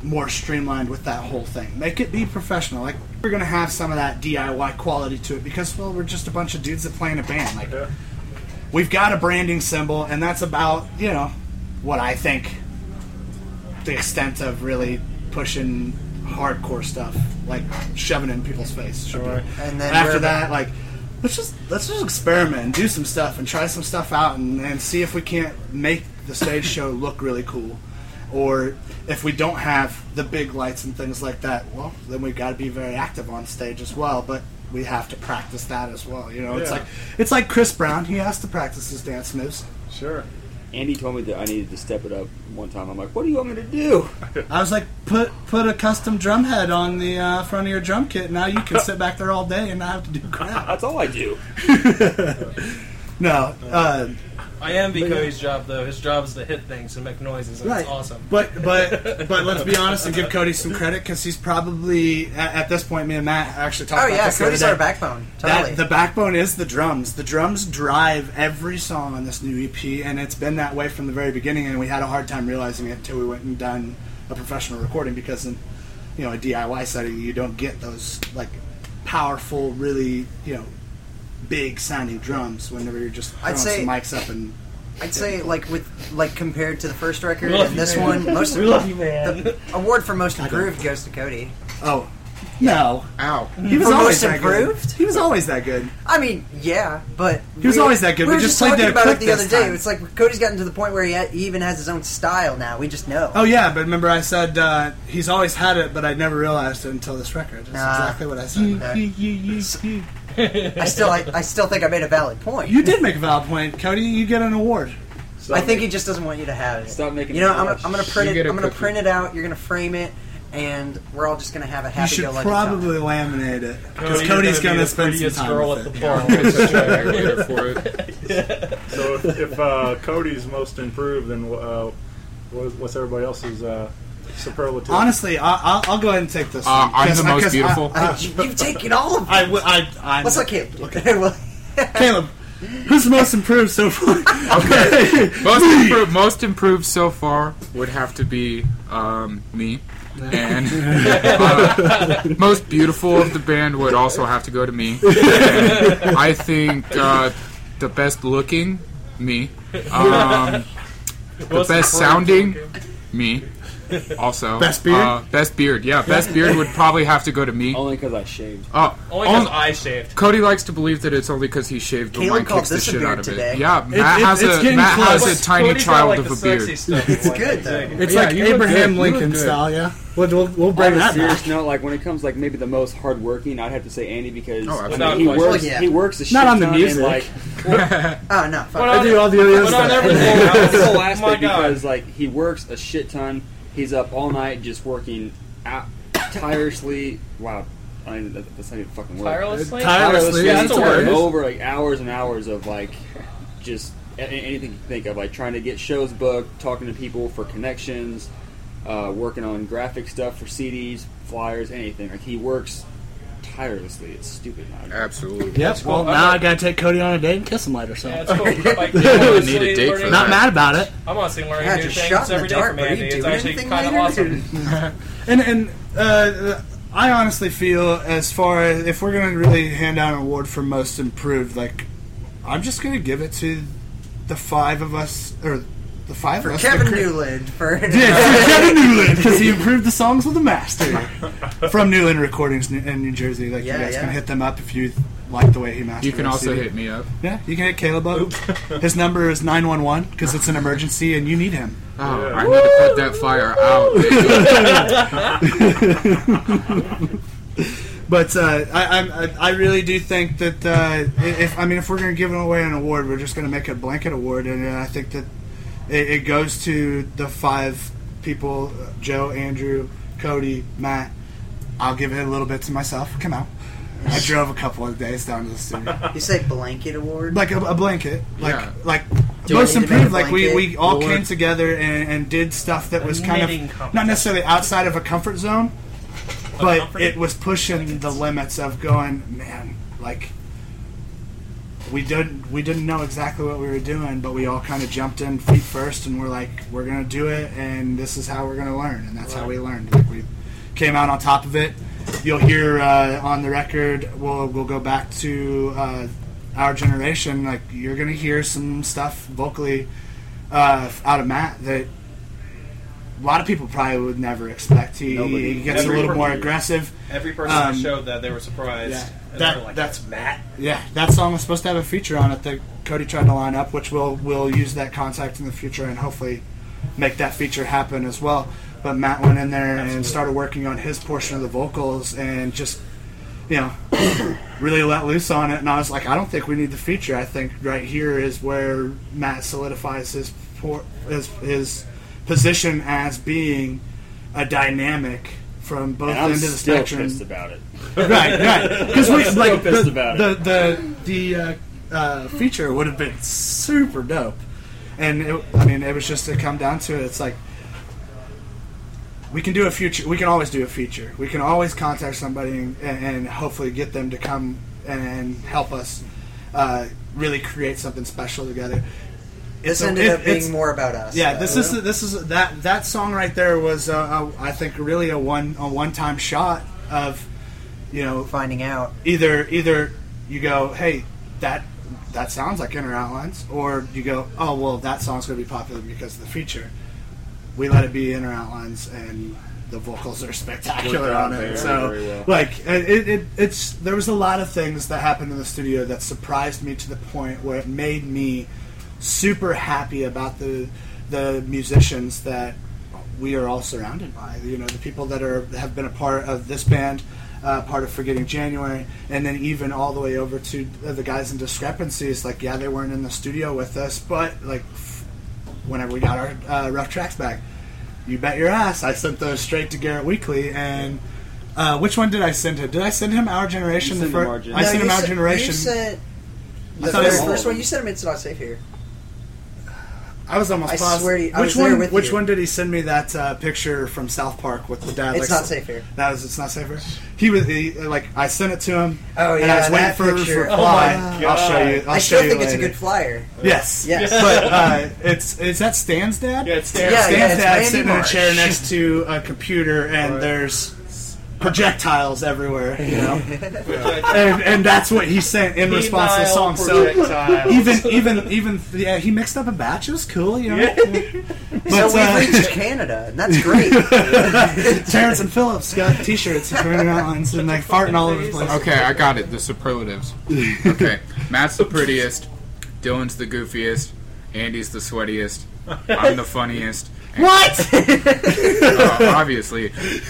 more streamlined with that whole thing. Make it be professional. Like, we're going to have some of that D I Y quality to it because, well, we're just a bunch of dudes that play in a band. Like, Yeah. we've got a branding symbol, and that's about, you know, what I think the extent of really pushing hardcore stuff, like shoving it in people's face. Should Sure. be. And then After we're- that, like, let's just let's just experiment and do some stuff and try some stuff out and, and see if we can't make the stage show look really cool. Or if we don't have the big lights and things like that, well, then we've got to be very active on stage as well. But we have to practice that as well. You know, it's Yeah. like it's like Chris Brown. He has to practice his dance moves. Sure. Andy told me that I needed to step it up one time. I'm like, what do you want me to do? I was like, put put a custom drum head on the uh, front of your drum kit. Now you can sit back there all day and not have to do crap. That's all I do. No, uh, I envy Cody's job though. His job is to hit things and make noises, and right. it's awesome. But but but let's be honest and give Cody some credit because he's probably at, at this point. Me and Matt actually talked Oh about yeah, this the other Cody's day. our backbone. Totally. That, the backbone is the drums. The drums drive every song on this new E P, and it's been that way from the very beginning. And we had a hard time realizing it until we went and done a professional recording because in you know a D I Y setting, you don't get those like powerful, really you know big sounding drums whenever you're just throwing I'd say- some mics up and. I'd say like with like compared to the first record We love and you, this man. one, most We love you, man. the award for most improved goes to Cody. Oh no! Ow. He was For always most that improved? good. He was always that good. I mean, yeah, but He was we- always that good. We We were just just played talking that about it clip the other this day. time. It's like Cody's gotten to the point where he, ha- he even has his own style now. We just know. Oh yeah, but remember I said uh, he's always had it, but I never realized it until this record. That's Nah. exactly what I said. Okay. I still, I, I still think I made a valid point. You did make a valid point, Cody. You get an award. I think he just doesn't want you to have it. Stop making You know, me I'm, blush. I'm going to print You it. get a I'm going to cookie. print it out. You're going to frame it, and we're all just going to have a You happy should go lucky probably laminate it because Cody, Cody's you're going to be the spend some prettiest time girl with at it. the bar. It's such a aggregator for it. So if, if uh, Cody's most improved, then uh, what- what's everybody else's uh, superlative? Honestly, I, I'll, I'll go ahead and take this. Uh, one, I'm because- the most because I- beautiful. I- Uh, you, you've taken all of them. I, w- I, I, Let's let Caleb. Okay. Well, Caleb, who's the most improved so far? Okay. most, improved, most improved so far would have to be um, me. And uh, most beautiful of the band would also have to go to me. And I think uh, the best looking, me. Um, the Most best improved sounding, looking. me. Also, Best beard? Uh, best beard, yeah. Best beard would probably have to go to me. Only because I shaved. Uh, Only because on- I shaved. Cody likes to believe that it's only because he shaved, but Caleb mine called kicks the this a shit beard out of today. it. Yeah, Matt it- has it's a getting Matt close. has a tiny Cody's got, child like, of the a beard. sexy stuff. It's Like, good, though. exactly. It's Yeah, like you look Abraham good. You look Lincoln good. style, yeah. We'll, we'll, we'll bring On a that serious back. note, like when it comes like maybe the most hardworking, I'd have to say Andy because Oh, I mean, absolutely. he Without works. question. Well, yeah. He works a shit Not on the ton music. And, like, Oh no! Fuck. But I on- do all the other but on stuff. everything the else, whole oh my aspect God. because like he works a shit ton. He's up all night just working out tirelessly. Wow, I mean, that, that's not even a fucking word. Tirelessly? Tirelessly, Yeah, that's a word. over like hours and hours of like just a- anything you can think of, like trying to get shows booked, talking to people for connections, uh, working on graphic stuff for C Ds, flyers, anything. Like he works tirelessly. It's stupid. Man. Absolutely. Yep. Well, now I gotta take Cody on a date and kiss him later. So Yeah, it's cool. Like, I honestly, need a date for learning- not mad about it. I'm honestly learning Yeah, new just things shot in every the day dark, from but are Andy. you It's doing actually anything kind of later? awesome. And and uh, I honestly feel as far as if we're gonna really hand out an award for most improved, like I'm just gonna give it to the five of us or the five For of us. Kevin that cre- Newland. For Yeah, for Kevin Newland because he improved the songs with the master from Newland Recordings in New Jersey. Like Yeah, you guys yeah. can hit them up if you like the way he mastered. You can his also C D. hit me up. Yeah, you can hit Caleb up. His number is nine one one because it's an emergency and you need him. Oh, Yeah. I need to put that fire out. baby. But uh, I, I I really do think that uh, if I mean if we're going to give away an award, we're just going to make a blanket award, and I think that it, it goes to the five people: uh, Joe, Andrew, Cody, Matt. I'll give it a little bit to myself. Come out. I drove a couple of days down to the studio, You say blanket award? like a, a blanket, like Yeah. like Do most I need to make improved. a Like we, blanket? we all Or- came together and, and did stuff that was kind knitting of competition. not necessarily outside of a comfort zone. But comfort- it was pushing the limits of going, man, like we didn't we didn't know exactly what we were doing, but we all kind of jumped in feet first, and we're like, we're gonna do it, and this is how we're gonna learn, and that's right. how we learned. Like, we came out on top of it. You'll hear uh, on the record. We'll we'll go back to uh, Our Generation. Like, you're gonna hear some stuff vocally uh, out of Matt that a lot of people probably would never expect. He, he gets Every a little more person- aggressive. Every person Um, that showed that they were surprised. Yeah, and that, they were like, that's Matt. Yeah, that song was supposed to have a feature on it that Cody tried to line up, which we'll we'll use that contact in the future and hopefully make that feature happen as well. But Matt went in there Absolutely. and started working on his portion of the vocals and just, you know, really let loose on it. And I was like, I don't think we need the feature. I think right here is where Matt solidifies his por- his, his position as being a dynamic from both And I'm ends of the still spectrum. pissed about it. Right, right. Because we I'm like still pissed the, about the, it. the the uh, uh, feature would have been super dope, and it, I mean, it was just to come down to it. It's like we can do a feature. We can always do a feature. We can always contact somebody and, and hopefully get them to come and help us uh, really create something special together. This So ended it- up being it's- more about us. Yeah, though. this is this is that that song right there was uh, uh, I think really a one a one time shot of, you know, finding out either either you go, hey, that that sounds like Inner Outlines, or you go, oh well, that song's going to be popular because of the feature. We let it be Inner Outlines, and the vocals are spectacular Worked out on it. very, So very well. like it, it it's there was a lot of things that happened in the studio that surprised me to the point where it made me super happy about the the musicians that we are all surrounded by. You know, the people that are have been a part of this band, uh, part of Forgetting January, and then even all the way over to the guys in Discrepancies. Like, yeah, they weren't in the studio with us, but like f- whenever we got our uh, rough tracks back, you bet your ass I sent those straight to Garrett Weekly. And uh, which one did I send him? Did I send him Our Generation? You The sent him fir- Our I Generation. sent No, him you Our sent- Generation. You sent I the thought it very was- first one. You sent him It's Not Safe Here. I was almost I positive. swear to you, I which was there one? with which you. one did he send me that uh, picture from South Park with the dad? It's like, Not Safe Here. That was It's Not Safe Here. He was he, like I sent it to him. Oh, and yeah, I was waiting that for his picture. reply. Oh, my I'll show you. I'll I show still you think it's a later. good flyer. Yes, Yes. but uh, it's is that Stan's dad? Yeah, it's Stan. Yeah, Stan's yeah, it's dad Randy sitting in a Marsh. chair next to a computer, and there's projectiles everywhere. You know, and and that's what he sent in response to the song. So projectiles. even even even yeah, he mixed up a batch. It was cool. You know. But, So we've uh, reached Canada, and that's great. Terrence and Phillips got T-shirts and Inner Outlines and like farting all over the place. Okay, I got it. The superlatives. Okay, Matt's the prettiest. Dylan's the goofiest. Andy's the sweatiest. I'm the funniest. And, What? uh, obviously.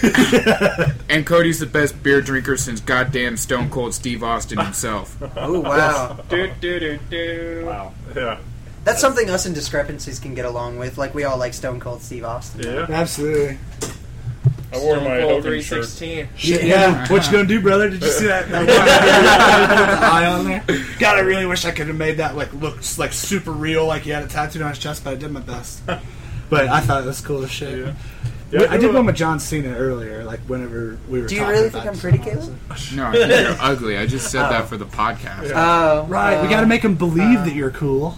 And Cody's the best beer drinker since goddamn Stone Cold Steve Austin himself. Oh wow, Do, do, do, do. Wow. Yeah. that's something us in Discrepancies can get along with. Like, we all like Stone Cold Steve Austin. Yeah. Absolutely. I wore my Cold Hogan shirt. three sixteen. Yeah. What you gonna do, brother? Did you see that? that one with the eye on there. God, I really wish I could have made that like look like super real, like he had it tattooed on his chest. But I did my best. But I thought it was cool as shit. Yeah. Yeah, Yeah, I did uh, one with John Cena earlier, like whenever we were. Do you talking really about think I'm it. pretty, Caleb? No, I think you're ugly. I just said that for the podcast. Oh, Right, we got to make him believe that you're cool.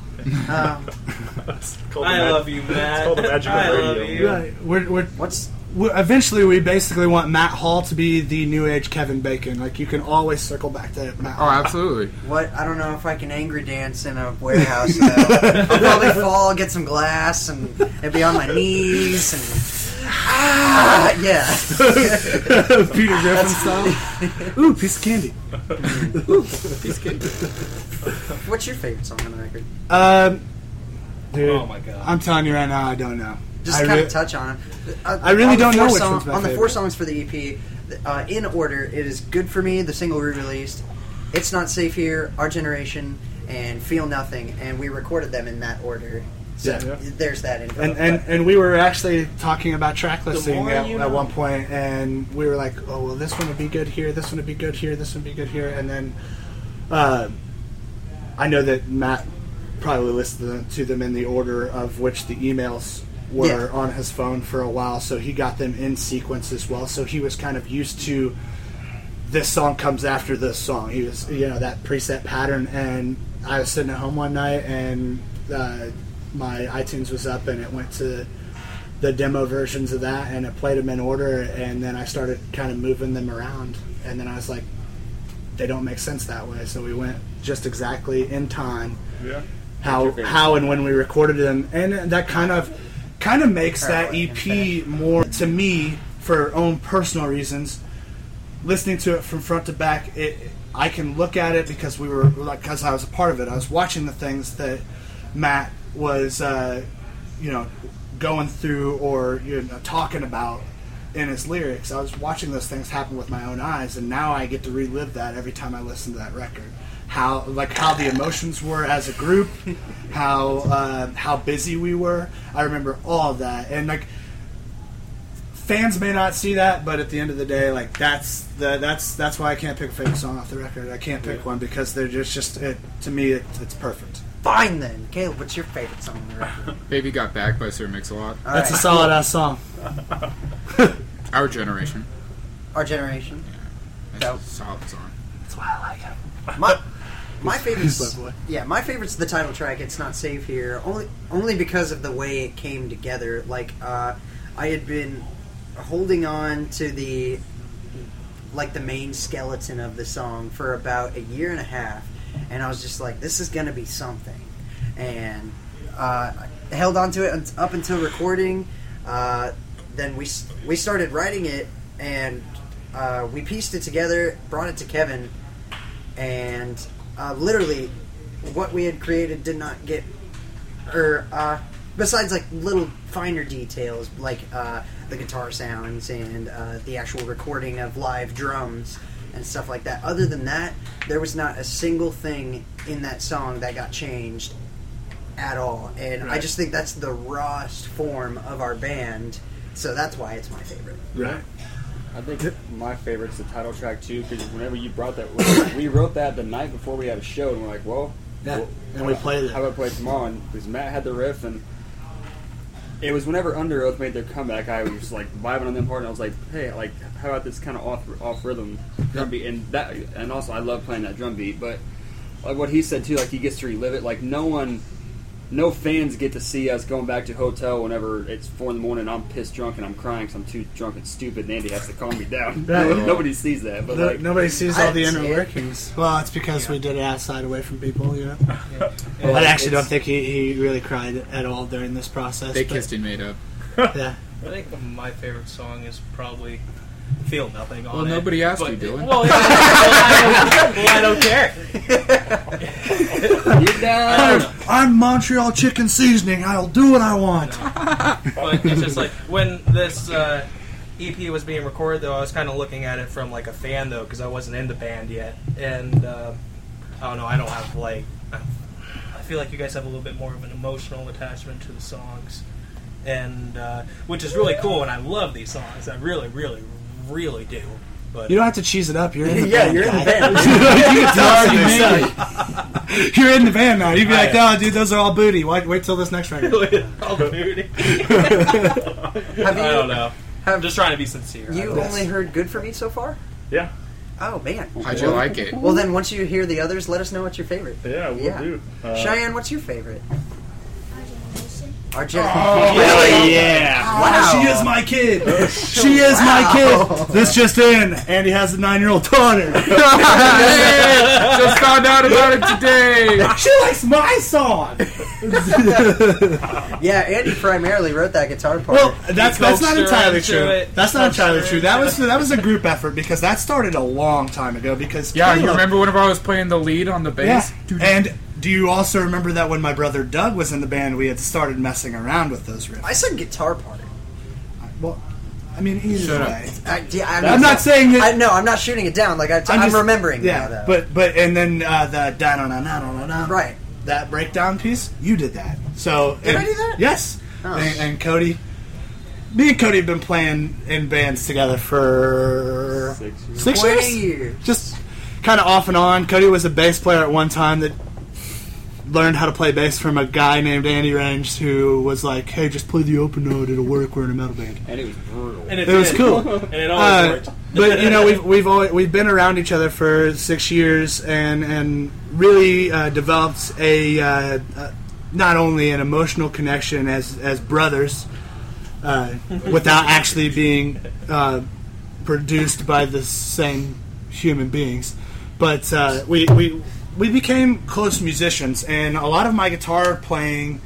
It's called the I mag- love you, It's Matt. called the magic I of love radio. you. Right, we're, we're What's we- eventually we basically want Matt Hall to be the new age Kevin Bacon. Like you can always circle back to Matt. Oh, Hall. absolutely. what? I don't know if I can angry dance in a warehouse. Though. I'll probably fall, get some glass, and, and be on my knees and ah, yeah. Peter Griffin style. Ooh, piece of candy. What's your favorite song on the record? Um, dude, Oh my god. I'm telling you right now, I don't know. Just I kind re- of touch on it. Uh, I really on the don't know four which song- one's my On the four favorite. songs for the E P, uh, in order, it is Good For Me, the single we released, It's Not Safe Here, Our Generation, and Feel Nothing, and we recorded them in that order. So Yeah. Yeah. there's that info. And, and and we were actually talking about track listing more at, you at know. one point, and we were like, "Oh, well, this one would be good here. This one would be good here. This one would be good here." And then, uh, I know that Matt probably listed to them in the order of which the emails were Yeah. on his phone for a while, so he got them in sequence as well. So he was kind of used to this song comes after this song. He was, you know, that preset pattern, and I was sitting at home one night and uh, my iTunes was up and it went to the demo versions of that and it played them in order, and then I started kind of moving them around, and then I was like, they don't make sense that way, so we went just exactly in time. Yeah. How how and when we recorded them, and that kind of kind of makes that E P more, to me, for own personal reasons. Listening to it from front to back, it I can look at it because we were like because I was a part of it. I was watching the things that Matt was, uh, you know, going through or you know talking about in his lyrics. I was watching those things happen with my own eyes, and now I get to relive that every time I listen to that record. How like how the emotions were as a group, how uh, how busy we were. I remember all of that, and like fans may not see that, but at the end of the day, like that's the that's that's why I can't pick a favorite song off the record. I can't pick one because they're just just it, to me it, it's perfect. Fine then, Caleb. What's your favorite song on the record? Baby Got Back by Sir Mix-a-Lot. All That's right. a solid ass song. Our Generation. Our Generation. That's a solid song. That's why I like it. My my favorite's He's my boy. yeah, my favorite's the title track. It's Not Safe Here, only only because of the way it came together. Like uh, I had been holding on to the like the main skeleton of the song for about a year and a half, and I was just like, this is gonna be something, and uh, I held on to it up until recording. Uh, then we we started writing it, and uh, we pieced it together, brought it to Kevin, and uh, literally what we had created did not get, or uh, besides like little finer details like uh, the guitar sounds and uh, the actual recording of live drums and stuff like that. Other than that, there was not a single thing in that song that got changed at all, and Right. I just think that's the rawest form of our band, so that's why it's my favorite. Right. I think my favorite's the title track too, because whenever you brought that, we wrote that the night before we had a show, and we're like, well, Yeah, well, and we played it. How about play it tomorrow? And because Matt had the riff, and it was whenever Under Oath made their comeback, I was like vibing on them hard, and I was like, hey, like, how about this kind of off off rhythm drum beat? And that, and also I love playing that drum beat, but like what he said too, like he gets to relive it. Like no one. No fans get to see us going back to hotel whenever it's four in the morning and I'm pissed drunk and I'm crying because I'm too drunk and stupid and Andy has to calm me down. Right. Nobody sees that. But No- like, nobody sees all I the didn't inner see it. workings. Well, it's because we did it outside away from people, you know. Yeah. I actually don't It's- think he, he really cried at all during this process. They but- kissed and made up. Yeah. I think my favorite song is probably "Feel Nothing" on Well, it. nobody asked But- you, Dylan. Well, yeah, well, I don't care. You're down. I'm, I'm Montreal chicken seasoning. I'll do what I want. But it's just like when this uh, E P was being recorded, though, I was kind of looking at it from like a fan, though, because I wasn't in the band yet, and uh, I don't know. I don't have like. I feel like you guys have a little bit more of an emotional attachment to the songs, and uh, which is really cool. And I love these songs. I really, really, really do. But You don't have to cheese it up. You're in the Yeah, band. you're in the guy. band. You can tell us yourself. You're in the band now. You'd be like, no, dude, those are all booty. Wait, wait till this next record. all the booty. Have you, I don't know. Have I'm just trying to be sincere. I you don't know. only heard "Good for Me" so far? Yeah. Oh man. How'd you like it? Well, then once you hear the others, let us know what's your favorite. Yeah, we'll Yeah. do. Uh, Cheyenne, what's your favorite? Our Oh, generation. hell yeah. Wow. She is my kid. She is my kid. This just in. Andy has a nine-year-old daughter. Hey, just found out about it today. She likes my song. Yeah, Andy primarily wrote that guitar part. Well, that's that's not coaxed her entirely into true. it. That's not Coaxed entirely her true. That into was it. that was a group effort because that started a long time ago. Because Yeah, you Caleb- remember whenever I was playing the lead on the bass? Yeah. And do you also remember that when my brother Doug was in the band, we had started messing around with those riffs? I said guitar part. Well, I mean, either Shut up. way. I, yeah, I'm, I'm not saying that. I, no, I'm not shooting it down. Like I, I'm, just- remembering Yeah, now, though. but but and then uh, the da na na na na na right. that breakdown piece, you did that. So Did and- I do that? Yes. Oh. And, and Cody, me and Cody have been playing in bands together for Six years. six twenty years. years. Just kind of off and on. Cody was a bass player at one time that learned how to play bass from a guy named Andy Range who was like, "Hey, just play the open note; it'll work. We're in a metal band." And it was brutal. And it, It was did. cool. And it always Uh, worked. but you know, we've we've always, we've been around each other for six years, and and really uh, developed a uh, uh, not only an emotional connection as as brothers, uh, without actually being uh, produced by the same human beings, but uh, we we we became close musicians, and a lot of my guitar playing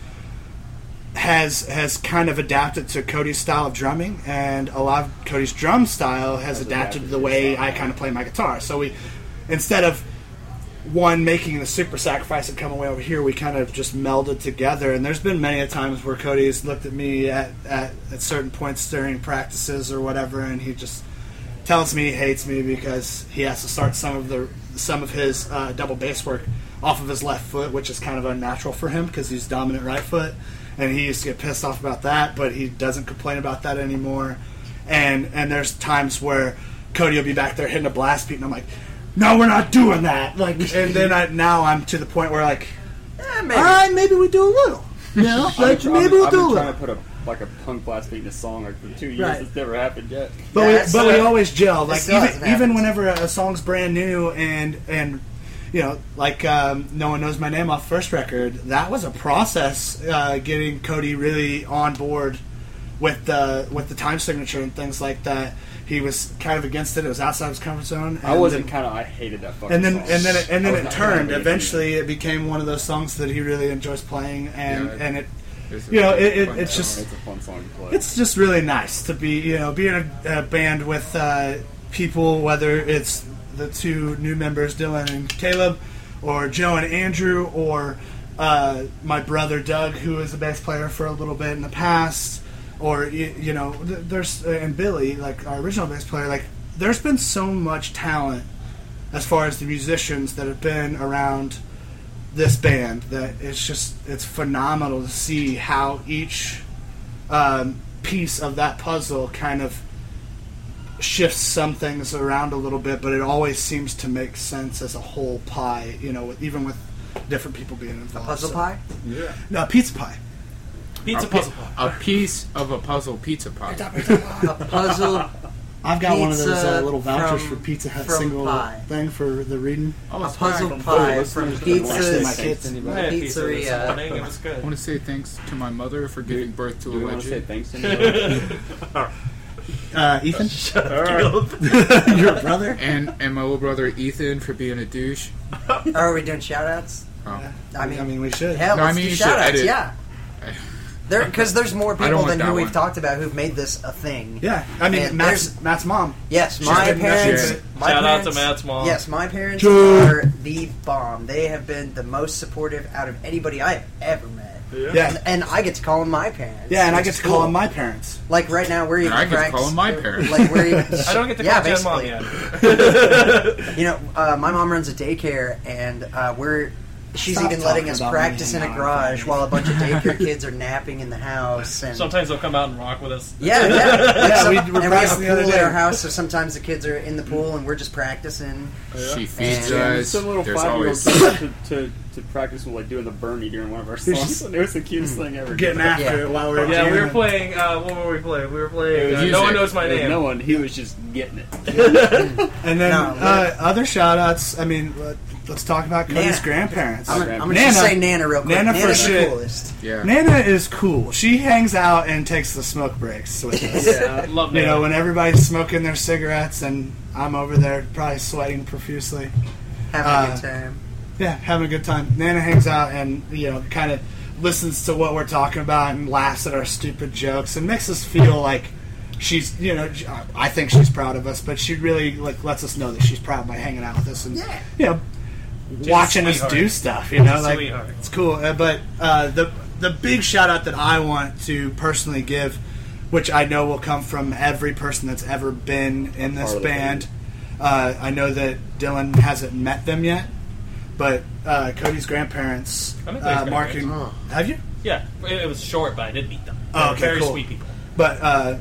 has has kind of adapted to Cody's style of drumming, and a lot of Cody's drum style has, has adapted, adapted to the way I kind of play my guitar. So we, instead of one making the super sacrifice and coming way over here, we kind of just melded together. And there's been many a times where Cody has looked at me at, at, at certain points during practices or whatever, and he just tells me he hates me because he has to start some of the some of his uh, double bass work off of his left foot, which is kind of unnatural for him because he's dominant right foot. And he used to get pissed off about that, but he doesn't complain about that anymore. And and there's times where Cody will be back there hitting a blast beat, and I'm like, "No, we're not doing that." Like, and then I, now I'm to the point where like, eh, maybe. all right, maybe we do a little. You know, like I'm, maybe I'm, we'll I've do a been little. trying to put a like a punk blast beat in a song like for two years. Right. It's never happened yet. But Yeah, we, but we still- always gel. Like still even hasn't even happened. whenever a song's brand new and and you know, like um, No One Knows My Name off first record, that was a process uh, getting Cody really on board with the with the time signature and things like that. He was kind of against it. It was outside his comfort zone. I and wasn't then- kind of. I hated that fucking And then song. and then it, and I then was it not turned. happy. Eventually, it became one of those songs that he really enjoys playing, and Yeah, and it. It's a You know, fun it, it, song. it's just It's a fun song to play. it's just really nice to be, you know, be in a, a band with uh, people, whether it's the two new members, Dylan and Caleb, or Joe and Andrew, or uh, my brother Doug, who was a bass player for a little bit in the past, or you, you know, th- there's and Billy, like our original bass player. Like, there's been so much talent as far as the musicians that have been around this band that it's just it's phenomenal to see how each um, piece of that puzzle kind of shifts some things around a little bit, but it always seems to make sense as a whole pie, you know, with, even with different people being involved. Puzzle so- pie? Yeah. No, pizza pie. Pizza a, pi- puzzle pie. a piece of a puzzle pizza pie. A puzzle. I've got one of those uh, Pizza little vouchers from- for Pizza Hut from single pie. thing for the reading. Oh, A it's puzzle fine. pie From from pizza- Actually, my Pizza's kids. I had pizza this Pizzeria. morning. It was I good. want to say thanks to my mother for giving birth to Do a we want to say legend. thanks to anybody? Uh, Ethan, your brother. And and my little brother Ethan for being a douche. Are we doing shout outs? Oh. I mean, I mean, we should. hell, No, I let's mean, do you should shout outs, edit. yeah. Because there's more I don't people want than that who we've one. talked about who've made this a thing. Yeah, I mean, And Matt's, there's- Matt's mom. Yes, She's my been parents. messaging- My Shout out to parents- Matt's mom. Yes, my parents Joe. are the bomb. They have been the most supportive out of anybody I've ever met. Yeah. And, and I get to call them my parents. Yeah, and I which get is to call cool. them my parents. Like right now, we're even I get to practice- call them my parents. Like we're even, I don't get to yeah, call Jen mom basically. yet. You know, uh, my mom runs a daycare, and uh, we're she's Stop even letting talking us about practice me in a now, garage Frank. while a bunch of daycare kids are napping in the house. And Sometimes they'll come out and rock with us. yeah, yeah, Yeah, Like some- we- we and we have a practiced the other pool at day. our house, so sometimes the kids are in the pool and we're just practicing. She feeds And- us. Some little There's five year old always kid to, to, to practice with like doing the Bernie during one of our He's songs. just- And it was the cutest thing ever. Getting after Yeah. it while we're Yeah, we were jamming. playing. Uh, what were we playing? We were playing. Uh, Music. no one knows my There was name. no one. He was just getting it. And then No, uh, other shout outs. I mean, let- let's talk about Cody's Nana. grandparents. I'm, gonna- I'm gonna Nana, just say Nana real quick. Nana for Nana's the shit. coolest. Yeah. Nana is cool. She hangs out and takes the smoke breaks with us. Yeah, love You Nana. know, when everybody's smoking their cigarettes and I'm over there probably sweating profusely. Having Uh, a good time. Yeah, having a good time. Nana hangs out and, you know, kind of listens to what we're talking about and laughs at our stupid jokes and makes us feel like she's, you know, I think she's proud of us, but she really, like, lets us know that she's proud by hanging out with us and, Yeah. you know, She's a watching us sweetheart. do stuff, you know, She's a like, sweetheart. it's cool. Uh, but uh, the, the big shout out that I want to personally give, which I know will come from every person that's ever been in this Part of the band, uh, I know that Dylan hasn't met them yet, but uh, Cody's grandparents, I met uh, Cody's Mark and grandparents. have you? Yeah, it, it was short, but I did meet them. Oh, They were okay, very cool. sweet people. But uh,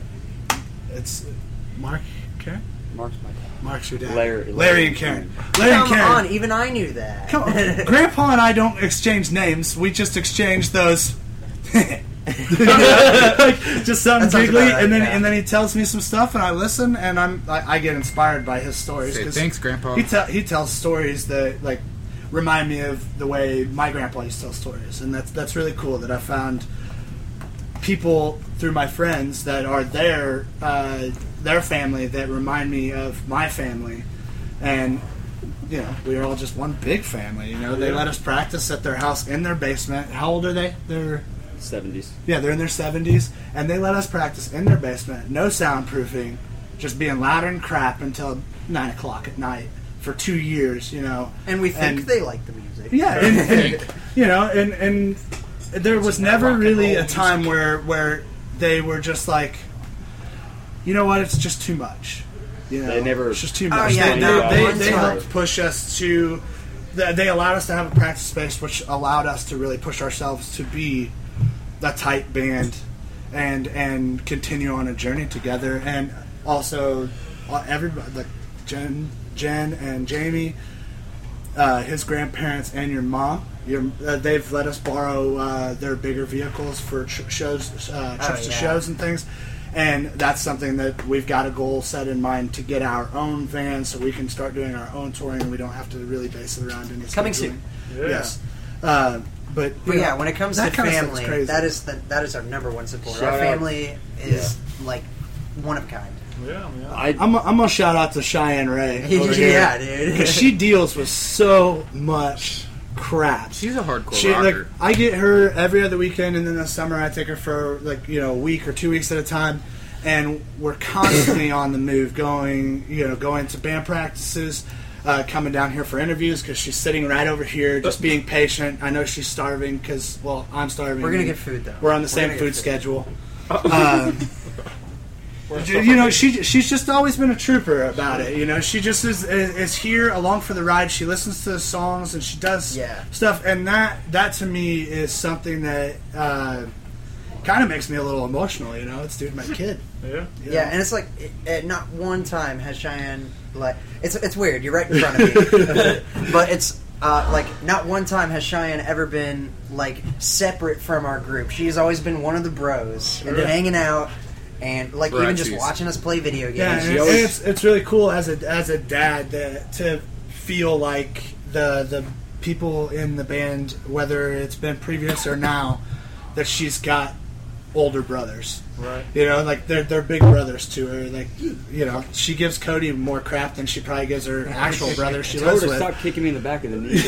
it's Mark, Karen, Mark's my dad. Mark's your dad, Larry- Larry and Karen, Larry Come and Karen. on, even I knew that. Come on. Grandpa and I don't exchange names. We just exchange those. like, just something That sounds giggly, about right, and then yeah. and then he tells me some stuff, and I listen, and I'm I, I get inspired by his stories. Say 'cause thanks, Grandpa. He tell he tells stories that like remind me of the way my grandpa used to tell stories, and that's that's really cool that I found people through my friends that are their uh, their family that remind me of my family, and you know we're all just one big family. You know, they Yeah. let us practice at their house in their basement. How old are they? They're seventies. Yeah, they're in their seventies, and they let us practice in their basement, no soundproofing, just being louder and crap until nine o'clock at night for two years. You know, And we think they like the music. yeah, and, and you know, and and there was never really a time where where they were just like, you know what, it's just too much. You know, They never- it's just too Oh, much. yeah, they no, they, one they time. helped push us to. They they allowed us to have a practice space, which allowed us to really push ourselves to be a tight band, and and continue on a journey together. And also, uh, everybody like Jen, Jen and Jamie, uh, his grandparents, and your mom. Your, uh, they've let us borrow uh, their bigger vehicles for ch- shows, uh, Oh, trips to yeah. shows and things. And that's something that we've got a goal set in mind to get our own van so we can start doing our own touring and we don't have to really base it around any Coming scheduling. soon. Yeah. Yes. Uh, but But you yeah, know, when it comes that to kind of stuff's family, crazy. that is the, that is our number one support. Shout our out. family is like one of a kind. Yeah, yeah. I, I'm, I'm gonna shout out to Cheyenne Ray. over here, Yeah, dude. because she deals with so much crap. She's a hardcore She, like, rocker. I get her every other weekend, and then in the summer I take her for like you know a week or two weeks at a time, and we're constantly on the move, going you know going to band practices, uh, coming down here for interviews because she's sitting right over here, just being patient. I know she's starving because well I'm starving. We're gonna get food, though. We're on the We're same gonna food get food. schedule. Um, you know, she she's just always been a trooper about it. You know, she just is is here along for the ride. She listens to the songs and she does Yeah. stuff, and that that to me is something that uh, kind of makes me a little emotional. You know, it's dude, my kid. Yeah. You Yeah, know? and it's like it, at not one time has Cheyenne like it's it's weird. You're right in front of me, but it's uh, like not one time has Cheyenne ever been like separate from our group. She's always been one of the bros and been hanging out and like even just Bratsies. watching us play video games. Yeah, and She it's, always- it's it's really cool as a as a dad that, to feel like the the people in the band, whether it's been previous or now, that she's got older brothers. Right. You know, like they're they're big brothers to her. Like you know, she gives Cody more crap than she probably gives her actual brother she told lives her to with. stop kicking me in the back of the knee.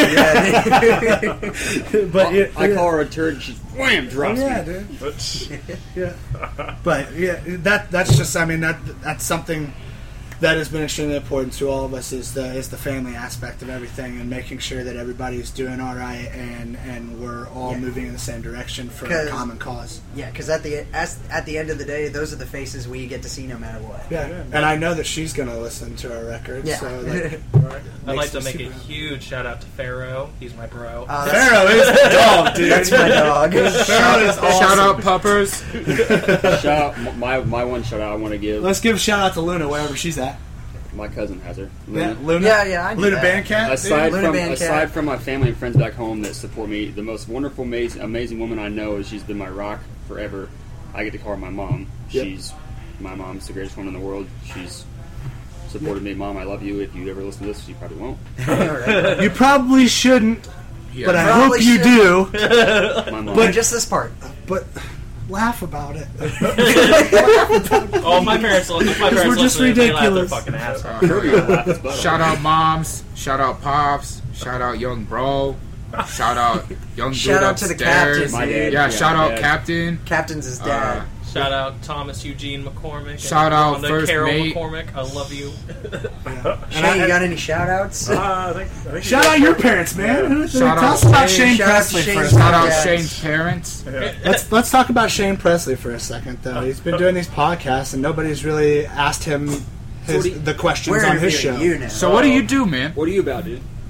But yeah, I yeah. call her a turd. She wham drops yeah, me. dude. But Yeah, but yeah, that that's just. I mean, that that's something that has been extremely important to all of us is the is the family aspect of everything and making sure that everybody's doing all right and and we're all Yeah. moving in the same direction for a 'Cause- common cause. Yeah, because at the as, at the end of the day, those are the faces we get to see no matter what. Yeah, and I know that she's gonna listen to our records. Yeah. So like, I'd like makes to me make a super- huge shout out to Pharaoh. He's my bro. Uh, that's- Pharaoh is the dog, dude. That's my dog. Pharaoh is awesome. Shout out puppers. Shout out my my one shout out I want to give. Let's give a shout out to Luna wherever she's at. My cousin has her. Yeah, Luna. Luna. Yeah, yeah, I knew Luna that. Bandcat. Aside Luna from Bandcat. aside from my family and friends back home that support me, the most wonderful, amazing, amazing woman I know is she's been my rock forever. I get to call her my mom. Yep. She's my mom's the greatest woman in the world. She's supported me. Mom, I love you. If you ever listen to this, you probably won't. Right. You probably shouldn't, Yeah. but I Probably hope you should. do. My mom. But just this part. But laugh about it. Oh, my parents, my parents we're just listen, they laugh their ridiculous. fucking ass off. Kirby will laugh his butt off. Shout out moms. Shout out pops. Shout out young bro. Shout out young dude Shout out to the upstairs. captain, My dude. dad. Yeah, Yeah, shout my out dad. captain. Captain's his dad. Uh, Shout out Thomas Eugene McCormick. and Shout out Rhonda first Carol mate. McCormick. I love you. Shane, you got any shout outs? uh, I think, I think Shout out your parents, man. Shout Tell out us about Shane. Shane Shout out Presley to for a Shane. second. Shout out Yeah. Shane's parents. Let's let's talk about Shane Presley for a second, though. He's been doing these podcasts, and nobody's really asked him his, So what do you- the questions We're on his show. interviewing you now. So what do you do, man? What are you about, dude?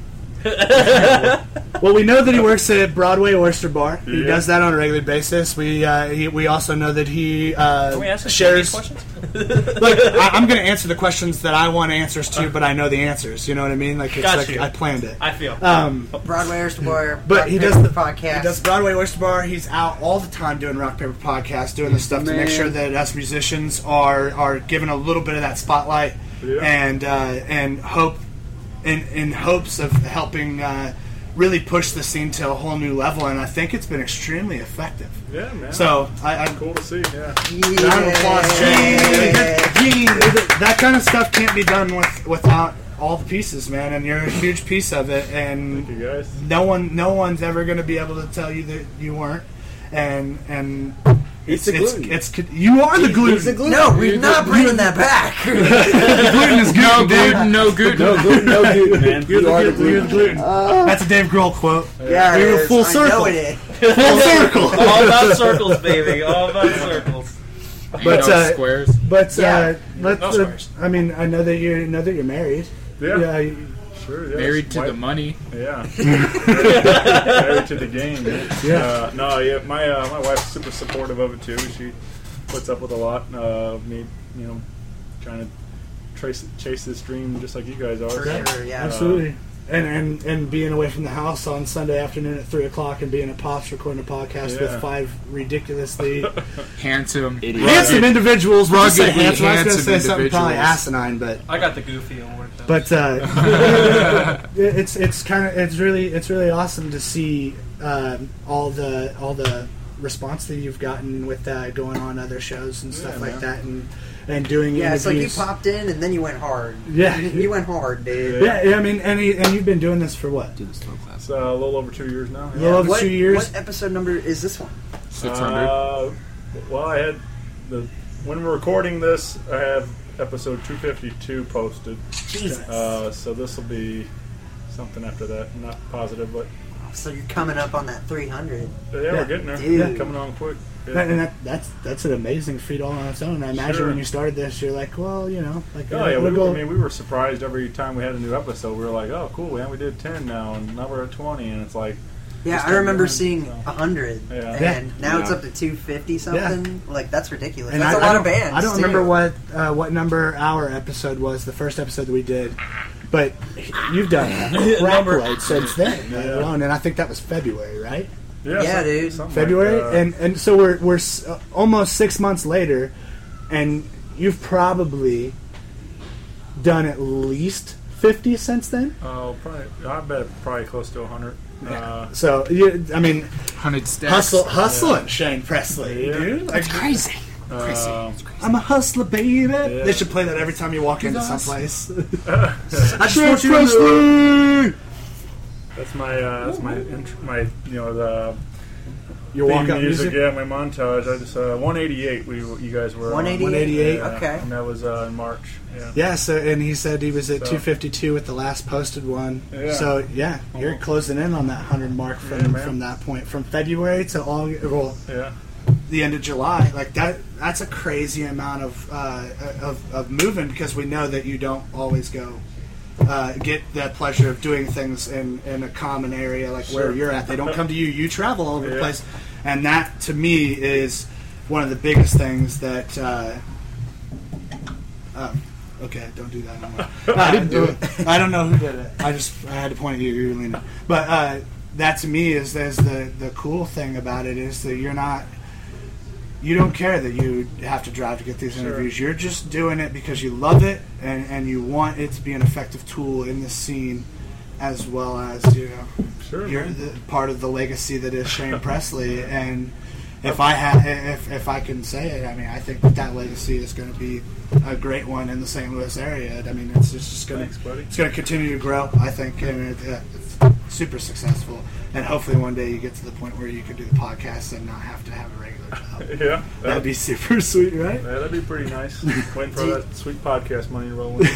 Well, we know that he works at Broadway Oyster Bar. He Yeah. does that on a regular basis. We uh, he, we also know that he uh, Can we ask him shares. questions? Like, I, I'm going to answer the questions that I want answers to, but I know the answers. You know what I mean? Like, it's Got like you. I planned it. I feel. Um, Broadway Oyster Bar. but Rock he Paper does the podcast. He does Broadway Oyster Bar. He's out all the time doing Rock Paper Podcast, doing this stuff to make Man. sure that us musicians are are given a little bit of that spotlight Yeah. and uh, and hope in in hopes of helping uh, really push the scene to a whole new level. And I think it's been extremely effective. Yeah, man. So I, I cool to see. Yeah. round of applause, Shane. That, that kind of stuff can't be done with without all the pieces, man. And you're a huge piece of it. And Thank you guys. no one, no one's ever going to be able to tell you that you weren't. And and He's it's, the it's, gluten. it's, it's you are the He's- gluten. he's the gluten. No, we're not bringing that back. The gluten is No gluten, gluten, no gluten. No gluten, no gluten, man. You're You the, are the gluten. You're the gluten. gluten. That's a Dave Grohl quote. Yeah, We it were is. full I circle. know it is. Full circle. All about circles, baby. All about circles. But no uh, squares. but Yeah. uh, let's. No Uh, squares. I mean, I know that you know that you're married. Yeah. you- Sure. Yeah. Married to Wife- the money. Yeah. Married to the game. Man. Yeah. Uh, no, yeah. My uh, my wife's super supportive of it too. She puts up with a lot uh, of me, you know, trying to trace chase this dream just like you guys are. For sure, yeah. Absolutely. And, and and being away from the house on Sunday afternoon at three o'clock and being at Pops recording a podcast Yeah. with five ridiculously Handsome. handsome individuals. We'll just say Ruggedly handsome. I was going to handsome say something probably individuals. asinine, but I got the goofy and worked out. but uh, it's it's kind of it's really it's really awesome to see um, all the all the response that you've gotten with uh, going on other shows and stuff Yeah, like man. that and and doing Yeah, it's like you interviews. popped in and then you went hard. Yeah. You, you went hard, dude. Yeah, yeah, I mean, and, he, and you've been doing this for what? It's uh, a little over two years now. A little over What, two years. what episode number is this one? Six hundred. Uh, well, I had the when we're recording this, I have episode two fifty-two posted. Jesus. Uh, so this will be something after that. I'm not positive, but So you're coming up on that three hundred. yeah, Yeah. we're getting there. Dude. Coming on quick. Yeah. That, and that, that's that's an amazing feat all on its own. I imagine Sure. when you started this, you're like, well, you know, like Oh yeah, we'll we, go- I mean, we were surprised every time we had a new episode. We were like, "Oh, cool, man! We did ten now, and now we're at twenty." And it's like, Yeah, just I remember kept seeing going, a hundred, Yeah. and Yeah. now it's Yeah. up to two fifty something. Like that's ridiculous. And That's I- a I lot don't- of bands. I don't too. remember what uh, what number our episode was, the first episode that we did, but you've done a crap Number- load since then Yeah. alone, and I think that was February, right? "Yeah, Yeah, some- dude. something February, like that. and and so we're we're s- uh, almost six months later, and you've probably done at least fifty since then. Oh, probably. I bet probably close to a hundred. Uh, So you, I mean, Hundred stacks. hustle, hustling, Shane Presley, Yeah. dude. Like, Crazy. uh, I'm a hustler, baby. Yeah. They should play that every time you walk into someplace. I just Shane want you to know. Presley. that's my uh, that's my int- my you know the Your theme walk-up music. music. Yeah, my montage. I just uh, one eighty-eight. We you guys were on. one eighty-eight? one eighty-eight. Yeah, Okay. and that was uh, in March. Yeah. Yeah, so and he said he was at So- two fifty-two with the last posted one. Yeah. So yeah, you're closing in on that hundred mark from Yeah, man. from that point, from February to all well, Yeah. the end of July. Like that, that's a crazy amount of uh, of, of moving because we know that you don't always go uh, get that pleasure of doing things in, in a common area like where Sure. you're at. They don't come to you. You travel all over the Yeah. place, and that to me is one of the biggest things that. Uh, oh, okay, don't do that anymore. I didn't do it. I don't know who did it. I just I had to point at you. You were leaning. But uh, that to me is, is the the cool thing about it is that you're not. You don't care that you have to drive to get these Sure. interviews. You're just doing it because you love it and, and you want it to be an effective tool in the scene, as well as you know Sure, you're man. the, part of the legacy that is Shane Presley. And if I ha- if if I can say it, I mean I think that that legacy is going to be a great one in the Saint Louis area. I mean it's just, just going Thanks, buddy. it's going to continue to grow. I think and it, uh, it's super successful. And hopefully one day you get to the point where you can do the podcast and not have to have a regular job. Yeah. That'd be super sweet, right? Yeah, that'd be pretty nice. Waiting for Do you- that sweet podcast money to roll in.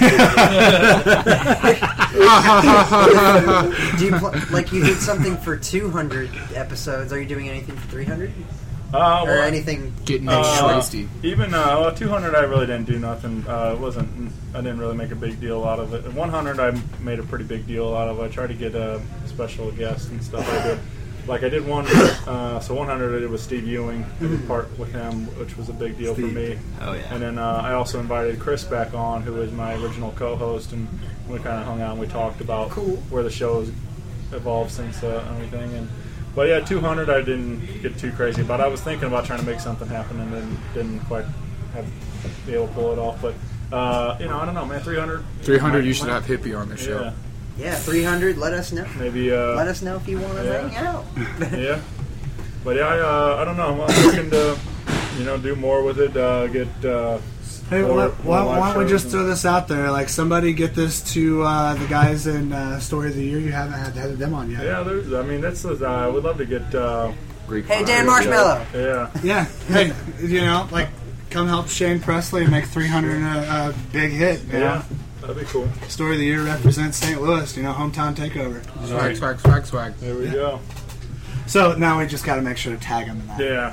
Do you pl- like you did something for two hundred episodes? Are you doing anything for three hundred? Uh, or well, anything? Getting Uh, Schwasty. even uh, well, two hundred, I really didn't do nothing. Uh, it wasn't. I didn't really make a big deal out of it. At one hundred, I made a pretty big deal out of it. I tried to get a special guest and stuff. I did, like I did one. Uh, so one hundred, I did with Steve Ewing. I did part with him, which was a big deal Steve. for me. Oh, yeah. And then uh, I also invited Chris back on, who was my original co-host, and we kind of hung out and we talked about Cool. where the show has evolved since uh, everything. And but yeah, two hundred, I didn't get too crazy about. I was thinking about trying to make something happen, and then didn't quite have be able to pull it off. But uh, you know, I don't know, man. three hundred. three hundred, you should have Hippie on the show. Yeah, Yeah, three hundred. Let us know. maybe. Uh, Let us know if you want to yeah. hang out. yeah, but yeah, I, uh, I don't know. I'm looking to, you know, do more with it. Uh, get. Uh, Hey, more- why, more why, live why don't we shows just and- throw this out there? Like, somebody get this to uh, the guys in uh, Story of the Year. You haven't had, had them on yet. Yeah, there's. I mean, that's. Uh, I would love to get. Uh, Greek Hey, fire. Dan Marshmallow. Yeah. Yeah. Hey, you know, like, come help Shane Presley make three hundred a, a big hit. You Yeah. know? That'd be cool. Story of the Year represents Saint Louis. You know, hometown takeover. Swag, swag, swag, swag. There we Yeah. go. So now we just got to make sure to tag him in that. Yeah.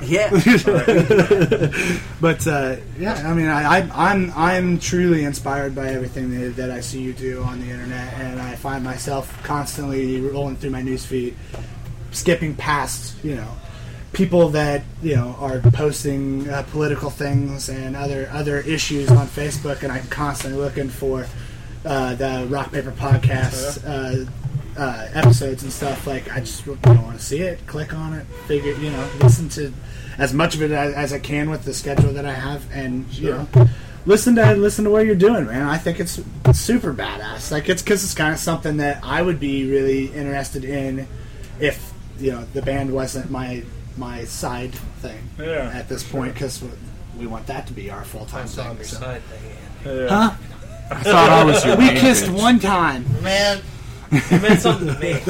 Yeah. But uh, yeah, I mean, I, I, I'm I'm truly inspired by everything that, that I see you do on the internet, and I find myself constantly rolling through my newsfeed, skipping past, you know, people that you know are posting uh, political things and other other issues on Facebook, and I'm constantly looking for uh, the Rock Paper Podcast uh, uh, episodes and stuff. Like, I just don't want to see it. Click on it, figure, you know, listen to as much of it as, as I can with the schedule that I have, and you know, listen to listen to what you're doing, man. I think it's super badass. Like, it's because it's kind of something that I would be really interested in if you know the band wasn't my my side thing Yeah. at this point, because we want that to be our full time That's on thing. your So. side thing. Yeah. Huh? I thought I was your We main kissed bitch. one time. Man, it meant something to me.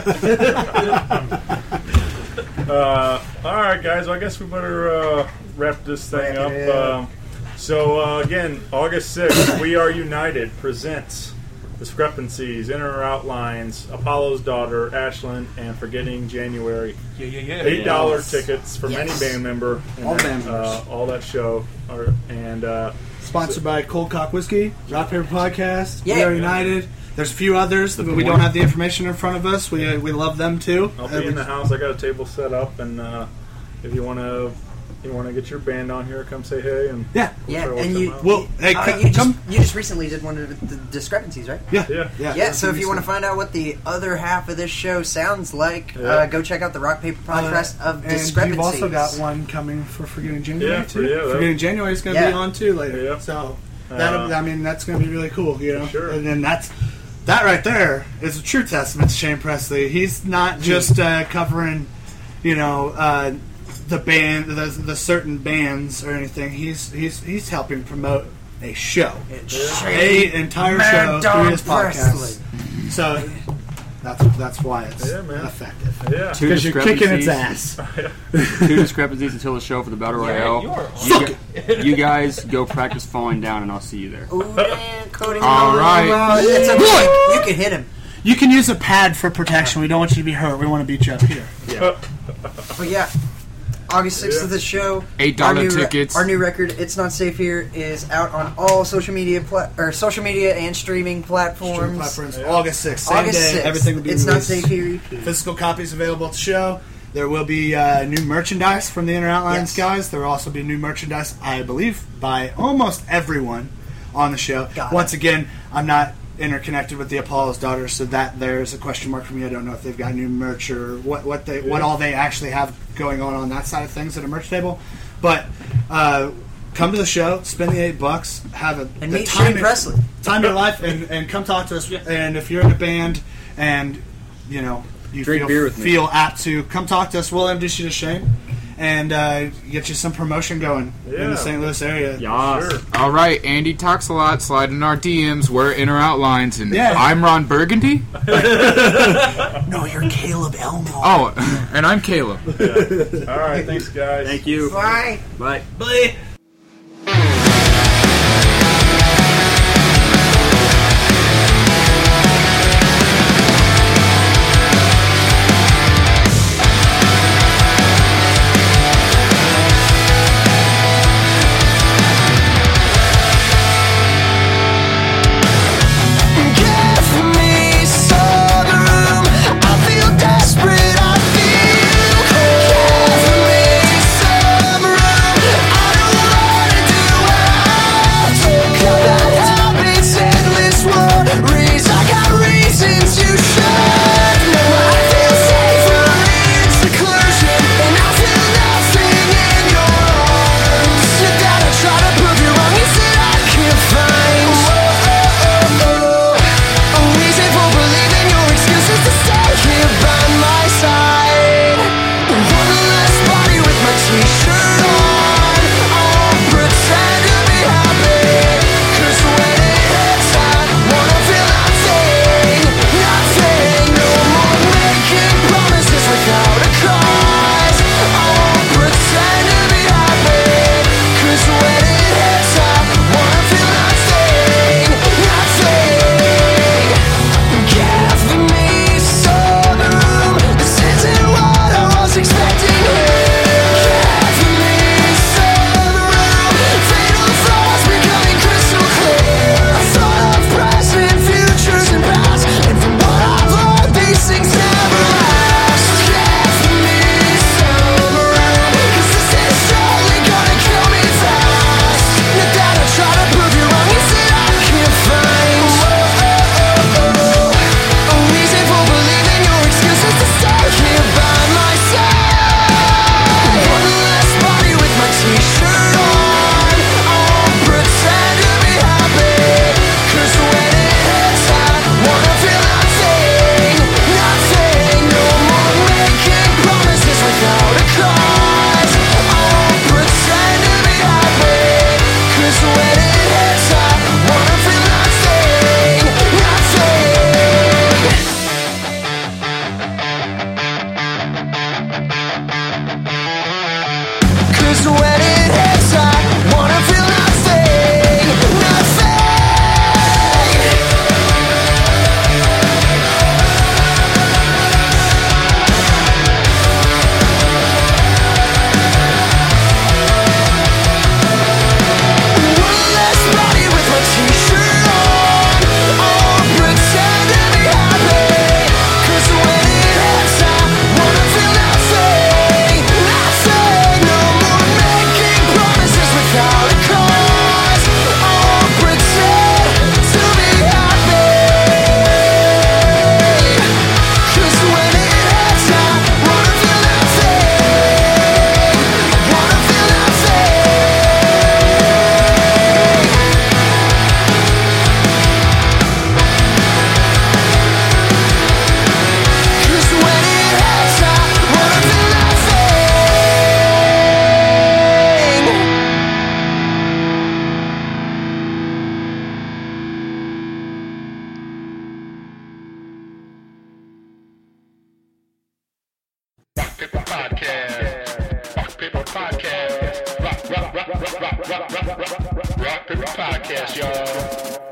Uh, all right, guys. Well, I guess we better uh, wrap this thing Wrap up. it up. Um, so uh, again, August sixth, We Are United presents Discrepancies, Inner Outlines, Apollo's Daughter, Ashland, and Forgetting January. Yeah, yeah, yeah. Eight dollar Yes. tickets from Yes. any band member. and All that, band members. Uh, all that show. Or, and uh, Sponsored by Cold Cock Whiskey, Rock Paper Podcast, We Yeah. Are United. There's a few others, but we don't have the information in front of us. We, we love them too. I'll Uh, be we- in the house. I got a table set up, and uh, if you want to, you want to get your band on here, come say hey. And Yeah. Yeah, Sure, we'll and come you, out. Well, hey, uh, c- you, just, come. you just recently did one of the discrepancies, right? Yeah. Yeah. Yeah. Yeah, so if you want to find out what the other half of this show sounds like, Yeah. uh, go check out the Rock Paper Podcast of and Discrepancies. you've also got one coming for Forgetting January Yeah, too. yeah, that- Forgetting January is going to Yeah. be on too later. Yeah. So Uh, that I mean that's going to be really cool, you know. Sure. And then that's that right there is a true testament to Shane Presley. He's not just uh, covering, you know, uh, the band, the, the certain bands or anything. He's he's he's helping promote a show, a entire show Mad through Dog his podcast. Presley. So that's that's why it's Yeah, man. effective. Yeah. Two Because you're kicking its discrepancies. ass. Two discrepancies until the show for the Battle Royale. you're you, gu- you guys go practice falling down, and I'll see you there. Ooh, damn, Cody. All right. It's okay. You can hit him. You can use a pad for protection. We don't want you to be hurt. We want to beat you up here. But yeah, August sixth Yeah. of the show. Eight Our dollar new re- tickets. Our new record, "It's Not Safe Here," is out on all social media pla- or social media and streaming platforms. Platforms. August sixth. Same August day. sixth. Everything will be It's Not released. Safe Here. Physical copies available at the show. There will be uh, new merchandise from the Inner Outlines Yes. guys. There will also be new merchandise, I believe, by almost everyone on the show. Got it. Once again, I'm not interconnected with the Apollo's Daughters, so that there's a question mark for me. I don't know if they've got new merch or what what they what all they actually have going on on that side of things at a merch table. But uh, come to the show, spend the eight bucks, have a And the meet time Shane Presley. time of your life, and, and come talk to us. And if you're in a band and you know you Drink feel beer with me. feel apt to come talk to us, we'll introduce you to Shane and uh, get you some promotion going in Yeah. the Saint Louis area. Yas. Sure. All right, Andy talks a lot. Slide in our D Ms. We're Inner Outlines, and Yeah. I'm Ron Burgundy. No, you're Caleb Elmo. Oh, and I'm Caleb. All right. Thanks, guys. Thank you. Bye. Bye. Bye. Rock Paper Podcast, y'all.